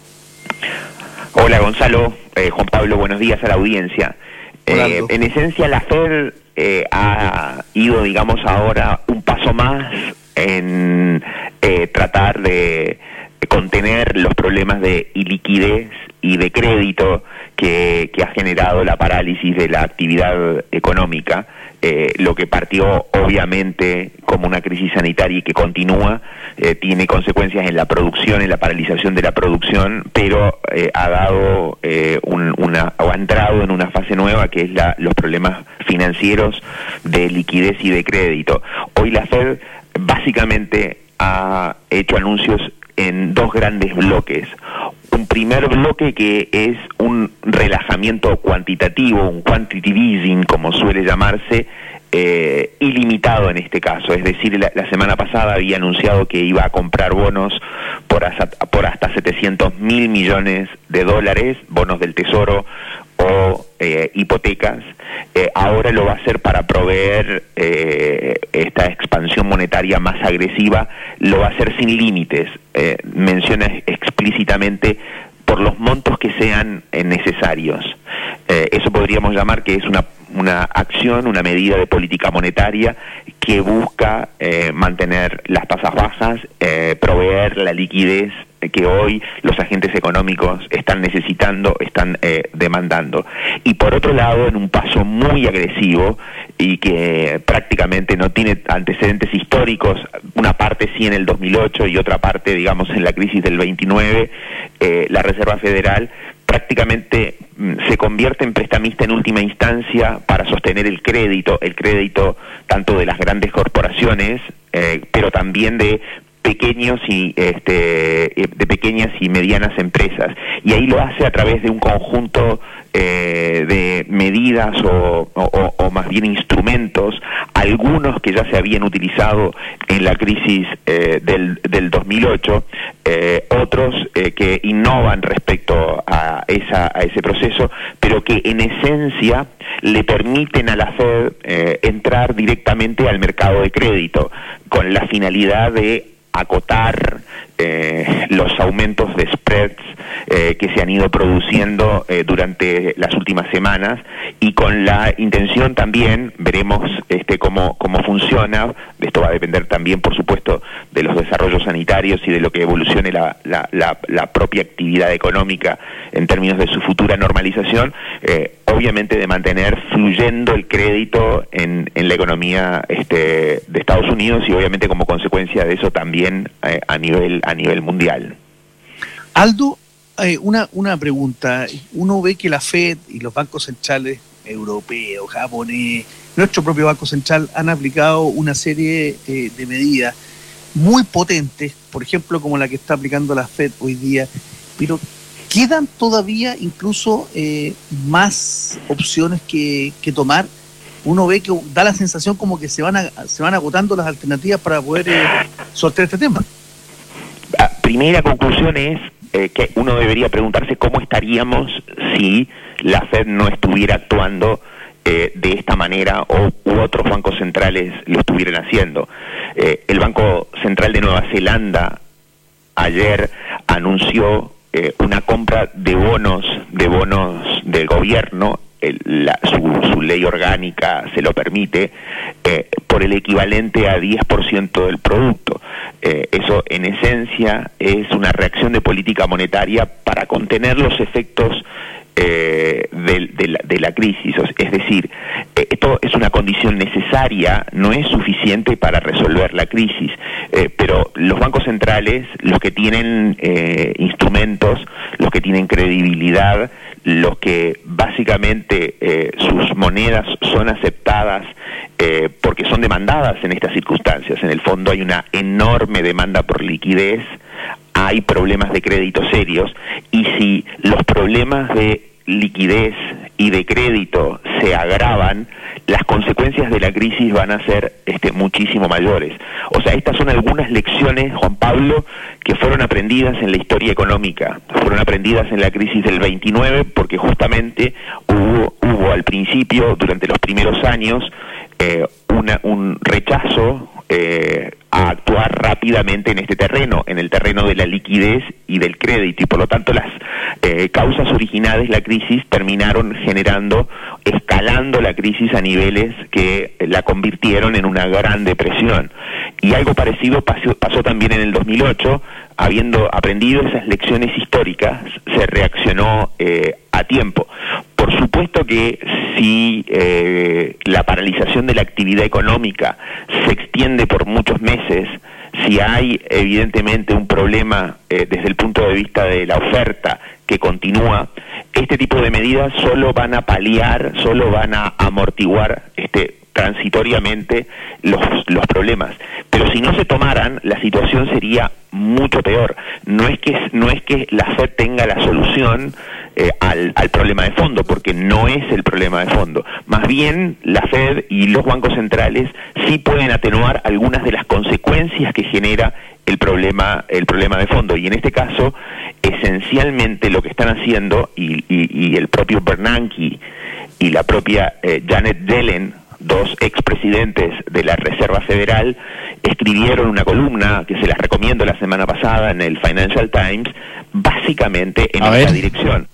Hola Gonzalo, Juan Pablo, buenos días a la audiencia. En esencia la FED ha ido, digamos, ahora un paso más en tratar de contener los problemas de iliquidez y de crédito que ha generado la parálisis de la actividad económica, lo que partió obviamente como una crisis sanitaria y que continúa, tiene consecuencias en la producción, en la paralización de la producción, pero ha dado o ha entrado en una fase nueva que es los problemas financieros de liquidez y de crédito. Hoy la FED básicamente ha hecho anuncios en 2 grandes bloques. Un primer bloque que es un relajamiento cuantitativo, un quantitative easing, como suele llamarse, ilimitado en este caso. Es decir, la semana pasada había anunciado que iba a comprar bonos por hasta $700.000 millones, bonos del Tesoro, o hipotecas, ahora lo va a hacer para proveer esta expansión monetaria más agresiva, lo va a hacer sin límites, menciona explícitamente por los montos que sean necesarios. Eso podríamos llamar que es una acción, una medida de política monetaria que busca mantener las tasas bajas, proveer la liquidez que hoy los agentes económicos están necesitando, están demandando. Y por otro lado, en un paso muy agresivo y que prácticamente no tiene antecedentes históricos, una parte sí en el 2008 y otra parte, digamos, en la crisis del 29, la Reserva Federal prácticamente se convierte en prestamista en última instancia para sostener el crédito tanto de las grandes corporaciones, pero también de pequeños y de pequeñas y medianas empresas, y ahí lo hace a través de un conjunto de medidas o más bien instrumentos, algunos que ya se habían utilizado en la crisis del 2008, otros que innovan respecto a ese proceso, pero que en esencia le permiten a la Fed entrar directamente al mercado de crédito con la finalidad de acotar los aumentos de spreads que se han ido produciendo durante las últimas semanas, y con la intención también, veremos cómo funciona, esto va a depender también por supuesto de los desarrollos sanitarios y de lo que evolucione la propia actividad económica en términos de su futura normalización, obviamente de mantener fluyendo el crédito en la economía de Estados Unidos, y obviamente como consecuencia de eso también a nivel mundial. Aldo, una pregunta. Uno ve que la Fed y los bancos centrales europeos, japonés, nuestro propio Banco Central han aplicado una serie de medidas muy potentes, por ejemplo como la que está aplicando la Fed hoy día, pero quedan todavía incluso más opciones que tomar. Uno ve que da la sensación como que se van agotando las alternativas para poder sortear este tema. La primera conclusión es que uno debería preguntarse cómo estaríamos si la Fed no estuviera actuando de esta manera u otros bancos centrales lo estuvieran haciendo. El Banco Central de Nueva Zelanda ayer anunció una compra de bonos del gobierno, su ley orgánica se lo permite, por el equivalente a 10% del producto. Eso en esencia es una reacción de política monetaria para contener los efectos de la crisis. Es decir, esto es una condición necesaria, no es suficiente para resolver la crisis, pero los bancos centrales, los que tienen instrumentos, los que tienen credibilidad, los que básicamente sus monedas son aceptadas porque son demandadas en estas circunstancias. En el fondo hay una enorme demanda por liquidez, hay problemas de crédito serios, y si los problemas de liquidez y de crédito se agravan, las consecuencias de la crisis van a ser muchísimo mayores. O sea, estas son algunas lecciones, Juan Pablo, que fueron aprendidas en la historia económica, fueron aprendidas en la crisis del 29, porque justamente hubo al principio, durante los primeros años, un rechazo a actuar rápidamente en este terreno, en el terreno de la liquidez y del crédito, y por lo tanto las causas originales de la crisis terminaron escalando la crisis a niveles que la convirtieron en una gran depresión. Y algo parecido pasó también en el 2008, habiendo aprendido esas lecciones históricas, se reaccionó a tiempo. Por supuesto que si la paralización de la actividad económica se extiende por muchos meses, si hay evidentemente un problema desde el punto de vista de la oferta que continúa, este tipo de medidas solo van a paliar, solo van a amortiguar transitoriamente los problemas. Pero si no se tomaran, la situación sería mucho peor. No es que la Fed tenga la solución al problema de fondo, porque no es el problema de fondo. Más bien, la Fed y los bancos centrales sí pueden atenuar algunas de las consecuencias que genera el problema de fondo. Y en este caso, esencialmente lo que están haciendo, y el propio Bernanke y la propia Janet Yellen, dos expresidentes de la Reserva Federal, escribieron una columna que se las recomiendo la semana pasada en el Financial Times, básicamente en esta dirección.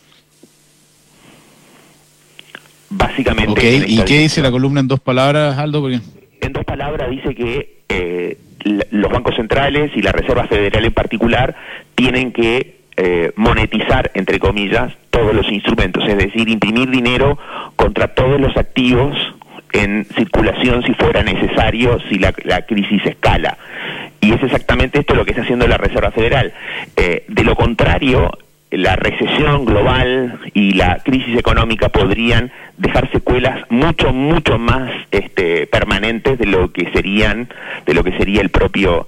Básicamente. Okay. ¿Y qué dice la columna en 2 palabras, Aldo? Porque... En 2 palabras dice que los bancos centrales y la Reserva Federal en particular tienen que monetizar, entre comillas, todos los instrumentos, es decir, imprimir dinero contra todos los activos en circulación si fuera necesario, si la crisis escala. Y es exactamente esto lo que está haciendo la Reserva Federal. De lo contrario, la recesión global y la crisis económica podrían dejar secuelas mucho más permanentes de lo que sería el propio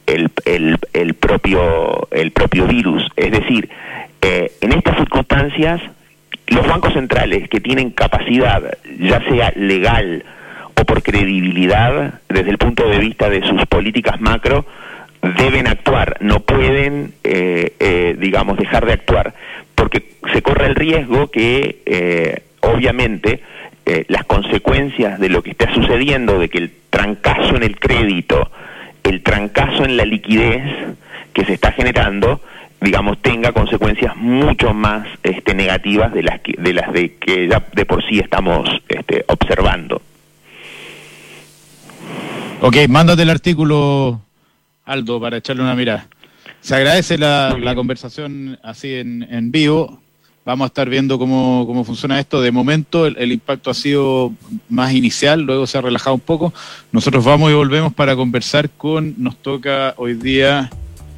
virus. Es decir, en estas circunstancias, los bancos centrales que tienen capacidad, ya sea legal o por credibilidad, desde el punto de vista de sus políticas macro, deben actuar, no pueden, dejar de actuar, porque se corre el riesgo que, obviamente, las consecuencias de lo que está sucediendo, de que el trancazo en el crédito, el trancazo en la liquidez que se está generando, tenga consecuencias mucho más negativas de las que ya de por sí estamos observando. Ok, mándate el artículo, Aldo, para echarle una mirada. Se agradece la conversación así en vivo. Vamos a estar viendo cómo funciona esto. De momento el impacto ha sido más inicial, luego se ha relajado un poco. Nosotros vamos y volvemos para conversar nos toca hoy día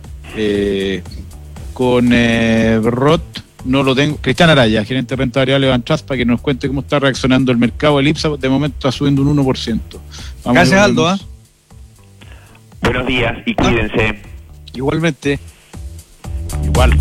con Roth, no lo tengo, Cristian Araya, gerente de renta variable de Bantrust, para que nos cuente cómo está reaccionando el mercado. El IPSA de momento está subiendo un 1%. Gracias, Aldo. Buenos días y cuídense. Igualmente. Igual.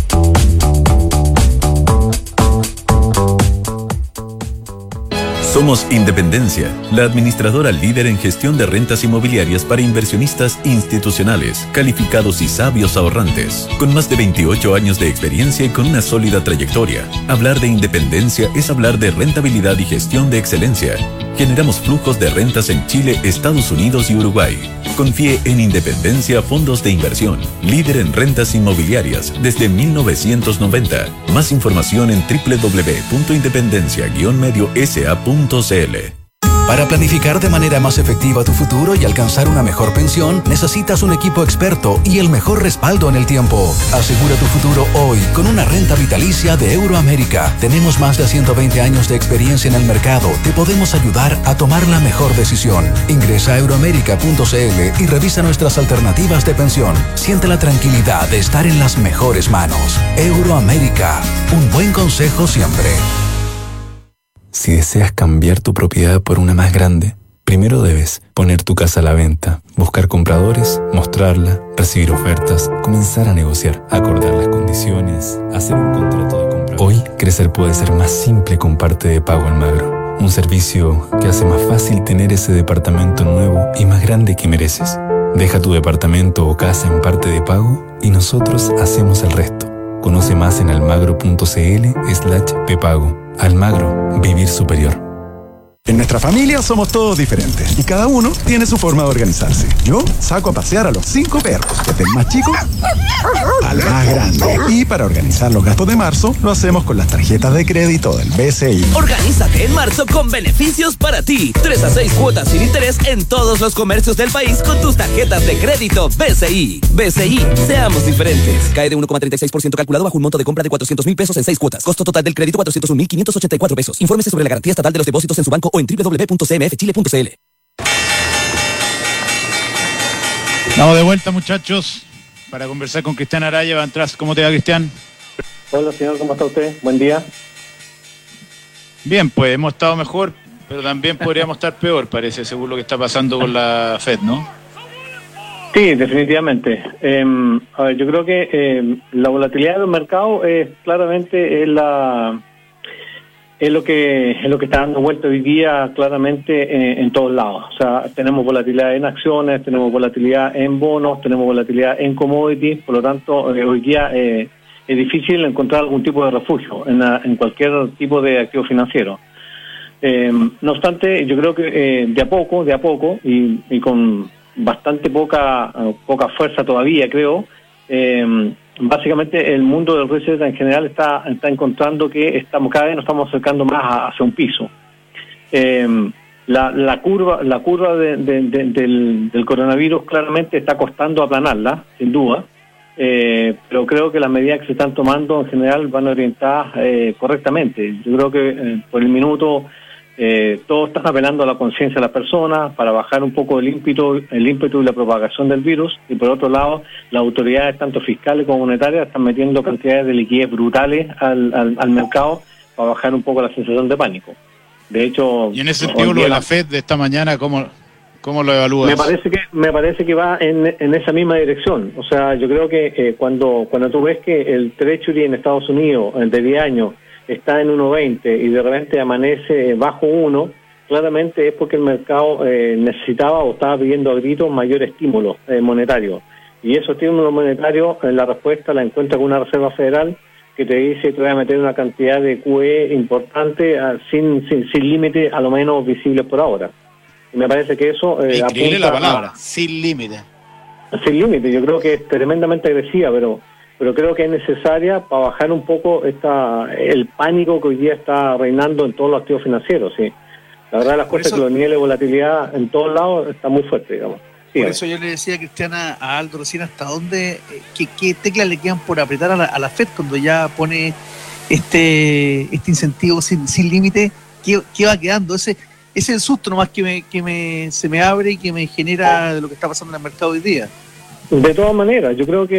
Somos Independencia, la administradora líder en gestión de rentas inmobiliarias para inversionistas institucionales, calificados y sabios ahorrantes. Con más de 28 años de experiencia y con una sólida trayectoria, hablar de independencia es hablar de rentabilidad y gestión de excelencia. Generamos flujos de rentas en Chile, Estados Unidos y Uruguay. Confíe en Independencia Fondos de Inversión, líder en rentas inmobiliarias desde 1990. Más información en www.independencia-mediosa.cl. Para planificar de manera más efectiva tu futuro y alcanzar una mejor pensión, necesitas un equipo experto y el mejor respaldo en el tiempo. Asegura tu futuro hoy con una renta vitalicia de Euroamérica. Tenemos más de 120 años de experiencia en el mercado. Te podemos ayudar a tomar la mejor decisión. Ingresa a euroamerica.cl y revisa nuestras alternativas de pensión. Siente la tranquilidad de estar en las mejores manos. Euroamérica. Un buen consejo siempre. Si deseas cambiar tu propiedad por una más grande, primero debes poner tu casa a la venta, buscar compradores, mostrarla, recibir ofertas, comenzar a negociar, acordar las condiciones, hacer un contrato de compra. Hoy, crecer puede ser más simple con Parte de Pago Almagro, un servicio que hace más fácil tener ese departamento nuevo y más grande que mereces. Deja tu departamento o casa en Parte de Pago y nosotros hacemos el resto. Conoce más en almagro.cl/pepago. Almagro, vivir superior. En nuestra familia somos todos diferentes y cada uno tiene su forma de organizarse. Yo saco a pasear a los 5 perros, desde el más chico al más grande. Y para organizar los gastos de marzo, lo hacemos con las tarjetas de crédito del BCI. Organízate en marzo con beneficios para ti. 3 a 6 cuotas sin interés en todos los comercios del país con tus tarjetas de crédito BCI. BCI, seamos diferentes. Cae de 1,36% calculado bajo un monto de compra de 400,000 pesos en 6 cuotas. Costo total del crédito 401,584 pesos. Infórmese sobre la garantía estatal de los depósitos en su banco o en www.cmfchile.cl. Estamos de vuelta, muchachos, para conversar con Cristian Araya, Bantrust. ¿Cómo te va, Cristian? Hola, señor, ¿cómo está usted? Buen día. Bien, pues hemos estado mejor, pero también podríamos estar peor, parece, según lo que está pasando con la Fed, ¿no? Sí, definitivamente. A ver, yo creo que la volatilidad del mercado claramente es es lo que está dando vuelta hoy día claramente en todos lados. O sea, tenemos volatilidad en acciones, tenemos volatilidad en bonos, tenemos volatilidad en commodities, por lo tanto hoy día es difícil encontrar algún tipo de refugio en cualquier tipo de activo financiero. No obstante, yo creo que de a poco y con bastante poca fuerza todavía, creo, básicamente el mundo del research en general está encontrando que cada vez nos estamos acercando más hacia un piso. La curva del coronavirus claramente está costando aplanarla, sin duda, pero creo que las medidas que se están tomando en general van orientadas correctamente. Yo creo que por el minuto todos están apelando a la conciencia de las personas para bajar un poco el ímpetu y la propagación del virus, y por otro lado las autoridades tanto fiscales como monetarias están metiendo cantidades de liquidez brutales al mercado para bajar un poco la sensación de pánico. De hecho, y en ese sentido lo de la FED de esta mañana, ¿cómo lo evalúas? Me parece que va en esa misma dirección. O sea, yo creo que cuando tú ves que el Treasury en Estados Unidos de 10 años está en 1.20 y de repente amanece bajo 1, claramente es porque el mercado necesitaba o estaba pidiendo a gritos mayor estímulo monetario. Y esos estímulos monetarios, la respuesta la encuentra con una Reserva Federal que te dice que te voy a meter una cantidad de QE importante sin límite, a lo menos visibles por ahora. Y me parece que eso increíble la palabra, sin límite. Sin límite, yo creo que es tremendamente agresiva, pero creo que es necesaria para bajar un poco el pánico que hoy día está reinando en todos los activos financieros. Sí, la verdad de las cosas es que los niveles de volatilidad en todos lados están muy fuertes, digamos. Sí, por eso yo le decía a Cristiana, a Aldo recién, hasta dónde, qué teclas le quedan por apretar a la FED cuando ya pone este incentivo sin límite. ¿Qué va quedando? Ese es el susto nomás que se me abre y que me genera de lo que está pasando en el mercado hoy día. De todas maneras, yo creo que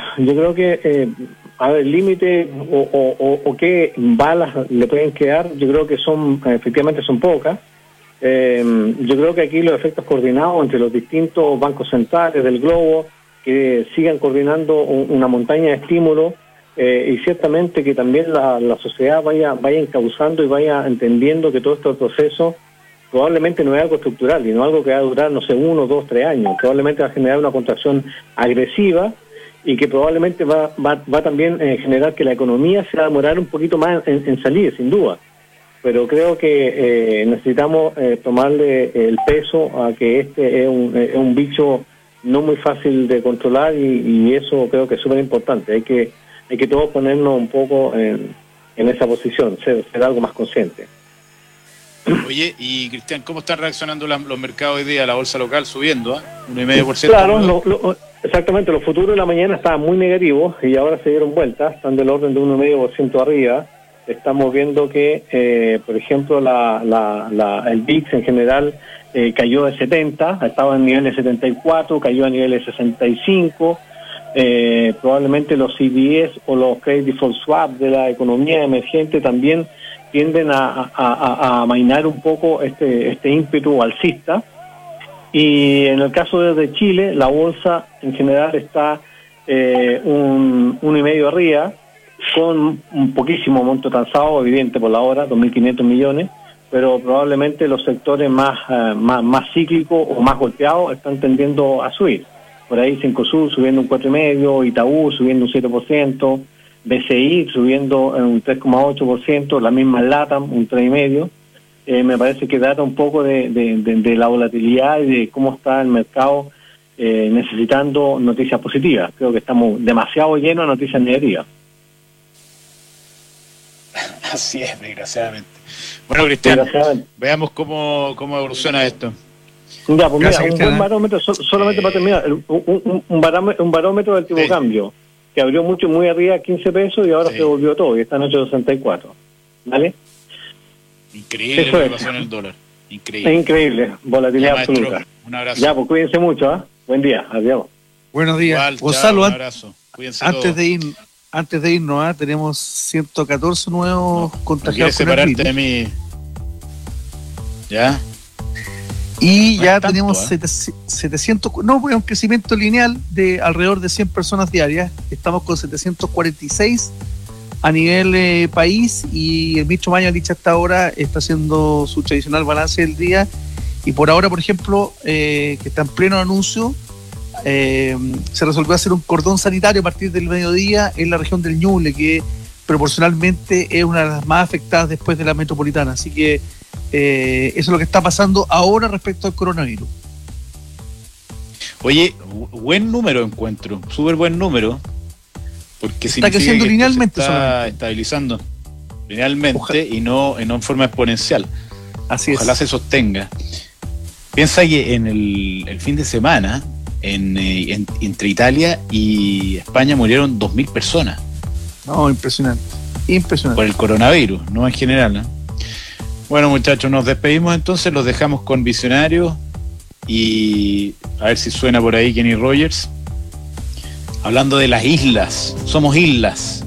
el límite o qué balas le pueden quedar, yo creo que efectivamente son pocas. Yo creo que aquí los efectos coordinados entre los distintos bancos centrales del globo, que sigan coordinando una montaña de estímulos, y ciertamente que también la sociedad vaya encauzando y vaya entendiendo que todo este proceso probablemente no es algo estructural y no es algo que va a durar, 1, 2, 3 años. Probablemente va a generar una contracción agresiva y que probablemente va también a generar que la economía se va a demorar un poquito más en salir, sin duda. Pero creo que necesitamos tomarle el peso a que este es un bicho no muy fácil de controlar y eso creo que es súper importante. Hay que todos ponernos un poco en esa posición, ser algo más consciente. Oye, y Cristian, ¿cómo están reaccionando los mercados hoy día? La bolsa local subiendo, 1,5%. Claro, exactamente, los futuros de la mañana estaban muy negativos y ahora se dieron vueltas, están del orden de 1,5% arriba. Estamos viendo que, por ejemplo, el VIX en general cayó de 70, estaba en nivel de 74, cayó a nivel de 65. Probablemente los CDS o los Credit Default Swap de la economía emergente también tienden a amainar un poco este ímpetu alcista. Y en el caso de Chile, la bolsa en general está 1,5 arriba, con un poquísimo monto transado, evidente por la hora, 2.500 millones, pero probablemente los sectores más cíclicos o más golpeados están tendiendo a subir. Por ahí Cencosud subiendo un 4,5%, Itaú subiendo un 7%, BCI subiendo un 3,8%, la misma LATAM un 3,5%. Me parece que data un poco de la volatilidad y de cómo está el mercado necesitando noticias positivas. Creo que estamos demasiado llenos de noticias negativas. Así es, desgraciadamente. Bueno, Cristian, veamos cómo evoluciona esto. Ya, pues gracias, mira, un buen barómetro, solamente para terminar, un barómetro del tipo de cambio, que abrió muy arriba, 15 pesos, y ahora se volvió todo, y está en 8.64. ¿Vale? Increíble lo que pasó en el dólar. Increíble. Es increíble, volatilidad absoluta. Un abrazo. Ya, pues cuídense mucho, ¿eh? Buen día, adiós. Buenos días. Igual, Gonzalo, un abrazo. Cuídense antes de irnos, tenemos 114 nuevos contagiados. ¿Quieres separarte de mí? ¿Ya? Y no ya tenemos 700, un crecimiento lineal de alrededor de 100 personas diarias. Estamos con 746 a nivel país, y el ministro Mañalich hasta ahora está haciendo su tradicional balance del día, y por ahora, por ejemplo, que está en pleno anuncio, se resolvió hacer un cordón sanitario a partir del mediodía en la región del Ñuble, que proporcionalmente es una de las más afectadas después de la metropolitana. Así que eso es lo que está pasando ahora respecto al coronavirus. Oye, buen número encuentro, súper buen número, porque está creciendo linealmente, se está estabilizando linealmente y no en forma exponencial. Así Ojalá se sostenga. Piensa que en el fin de semana entre Italia y España murieron 2.000 personas. No, impresionante. Por el coronavirus, no en general, ¿no? Bueno, muchachos, nos despedimos entonces, los dejamos con Visionarios y a ver si suena por ahí Kenny Rogers. Hablando de las islas, somos islas.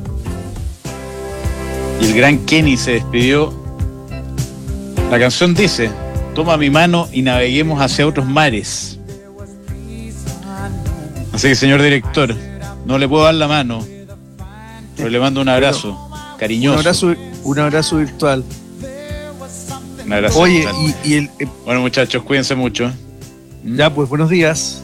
Y el gran Kenny se despidió. La canción dice: toma mi mano y naveguemos hacia otros mares. Así que, señor director, no le puedo dar la mano, pero le mando un abrazo cariñoso. Un abrazo virtual. Un abrazo. Oye, virtual. Bueno, muchachos, cuídense mucho. Ya, pues, buenos días.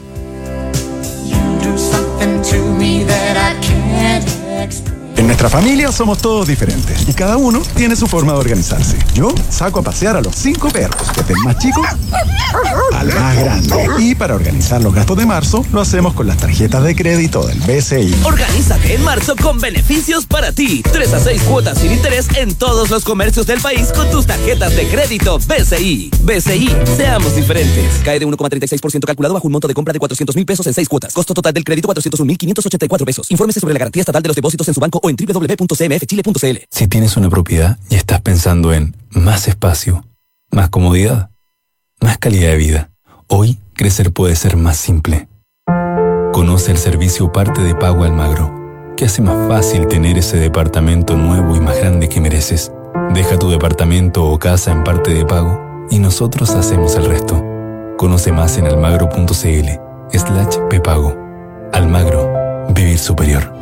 En nuestra familia somos todos diferentes y cada uno tiene su forma de organizarse. Yo saco a pasear a los 5 perros, desde el más chico al más grande. Y para organizar los gastos de marzo, lo hacemos con las tarjetas de crédito del BCI. Organízate en marzo con beneficios para ti. 3 a 6 cuotas sin interés en todos los comercios del país con tus tarjetas de crédito BCI. BCI, seamos diferentes. Cae de 1,36% calculado bajo un monto de compra de 400,000 pesos en 6 cuotas. Costo total del crédito 401,584 pesos. Infórmese sobre la garantía estatal de los depósitos en su banco o en www.cmfchile.cl. Si tienes una propiedad y estás pensando en más espacio, más comodidad, más calidad de vida, hoy crecer puede ser más simple. Conoce el servicio Parte de Pago Almagro, que hace más fácil tener ese departamento nuevo y más grande que mereces. Deja tu departamento o casa en Parte de Pago y nosotros hacemos el resto. Conoce más en almagro.cl/pepago. Almagro, vivir superior.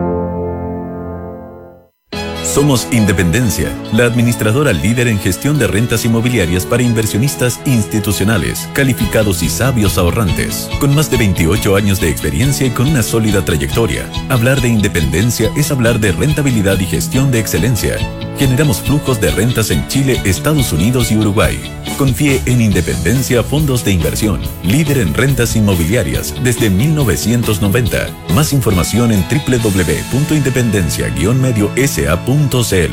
Somos Independencia, la administradora líder en gestión de rentas inmobiliarias para inversionistas institucionales, calificados y sabios ahorrantes. Con más de 28 años de experiencia y con una sólida trayectoria, hablar de independencia es hablar de rentabilidad y gestión de excelencia. Generamos flujos de rentas en Chile, Estados Unidos y Uruguay. Confíe en Independencia Fondos de Inversión, líder en rentas inmobiliarias desde 1990. Más información en www.independencia-mediosa.cl.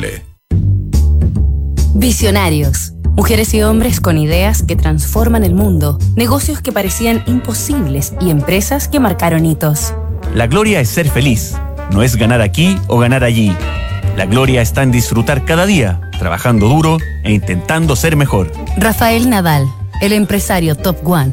Visionarios. Mujeres y hombres con ideas que transforman el mundo, negocios que parecían imposibles y empresas que marcaron hitos. La gloria es ser feliz, no es ganar aquí o ganar allí. La gloria está en disfrutar cada día, trabajando duro e intentando ser mejor. Rafael Nadal, el empresario Top One.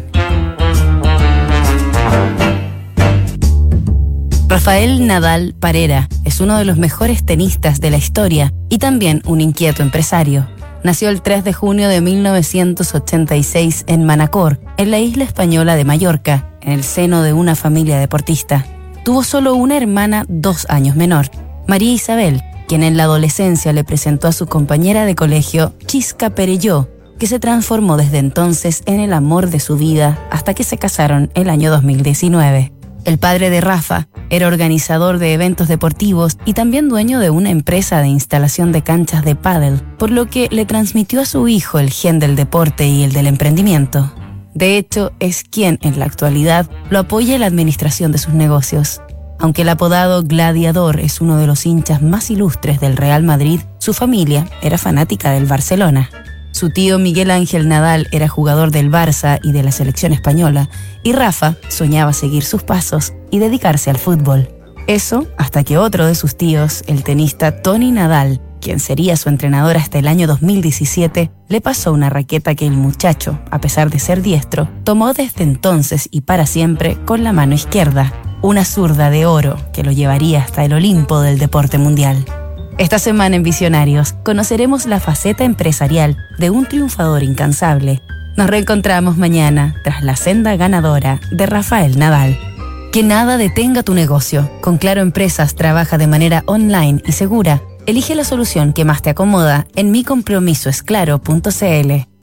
Rafael Nadal Parera es uno de los mejores tenistas de la historia y también un inquieto empresario. Nació el 3 de junio de 1986 en Manacor, en la isla española de Mallorca, en el seno de una familia deportista. Tuvo solo una hermana 2 años menor, María Isabel, quien en la adolescencia le presentó a su compañera de colegio, Chisca Perelló, que se transformó desde entonces en el amor de su vida hasta que se casaron el año 2019. El padre de Rafa era organizador de eventos deportivos y también dueño de una empresa de instalación de canchas de pádel, por lo que le transmitió a su hijo el gen del deporte y el del emprendimiento. De hecho, es quien en la actualidad lo apoya en la administración de sus negocios. Aunque el apodado Gladiador es uno de los hinchas más ilustres del Real Madrid, su familia era fanática del Barcelona. Su tío Miguel Ángel Nadal era jugador del Barça y de la selección española, y Rafa soñaba seguir sus pasos y dedicarse al fútbol. Eso hasta que otro de sus tíos, el tenista Tony Nadal, quien sería su entrenador hasta el año 2017, le pasó una raqueta que el muchacho, a pesar de ser diestro, tomó desde entonces y para siempre con la mano izquierda, una zurda de oro que lo llevaría hasta el Olimpo del deporte mundial. Esta semana en Visionarios conoceremos la faceta empresarial de un triunfador incansable. Nos reencontramos mañana tras la senda ganadora de Rafael Nadal. Que nada detenga tu negocio. Con Claro Empresas trabaja de manera online y segura. Elige la solución que más te acomoda en micompromisoesclaro.cl.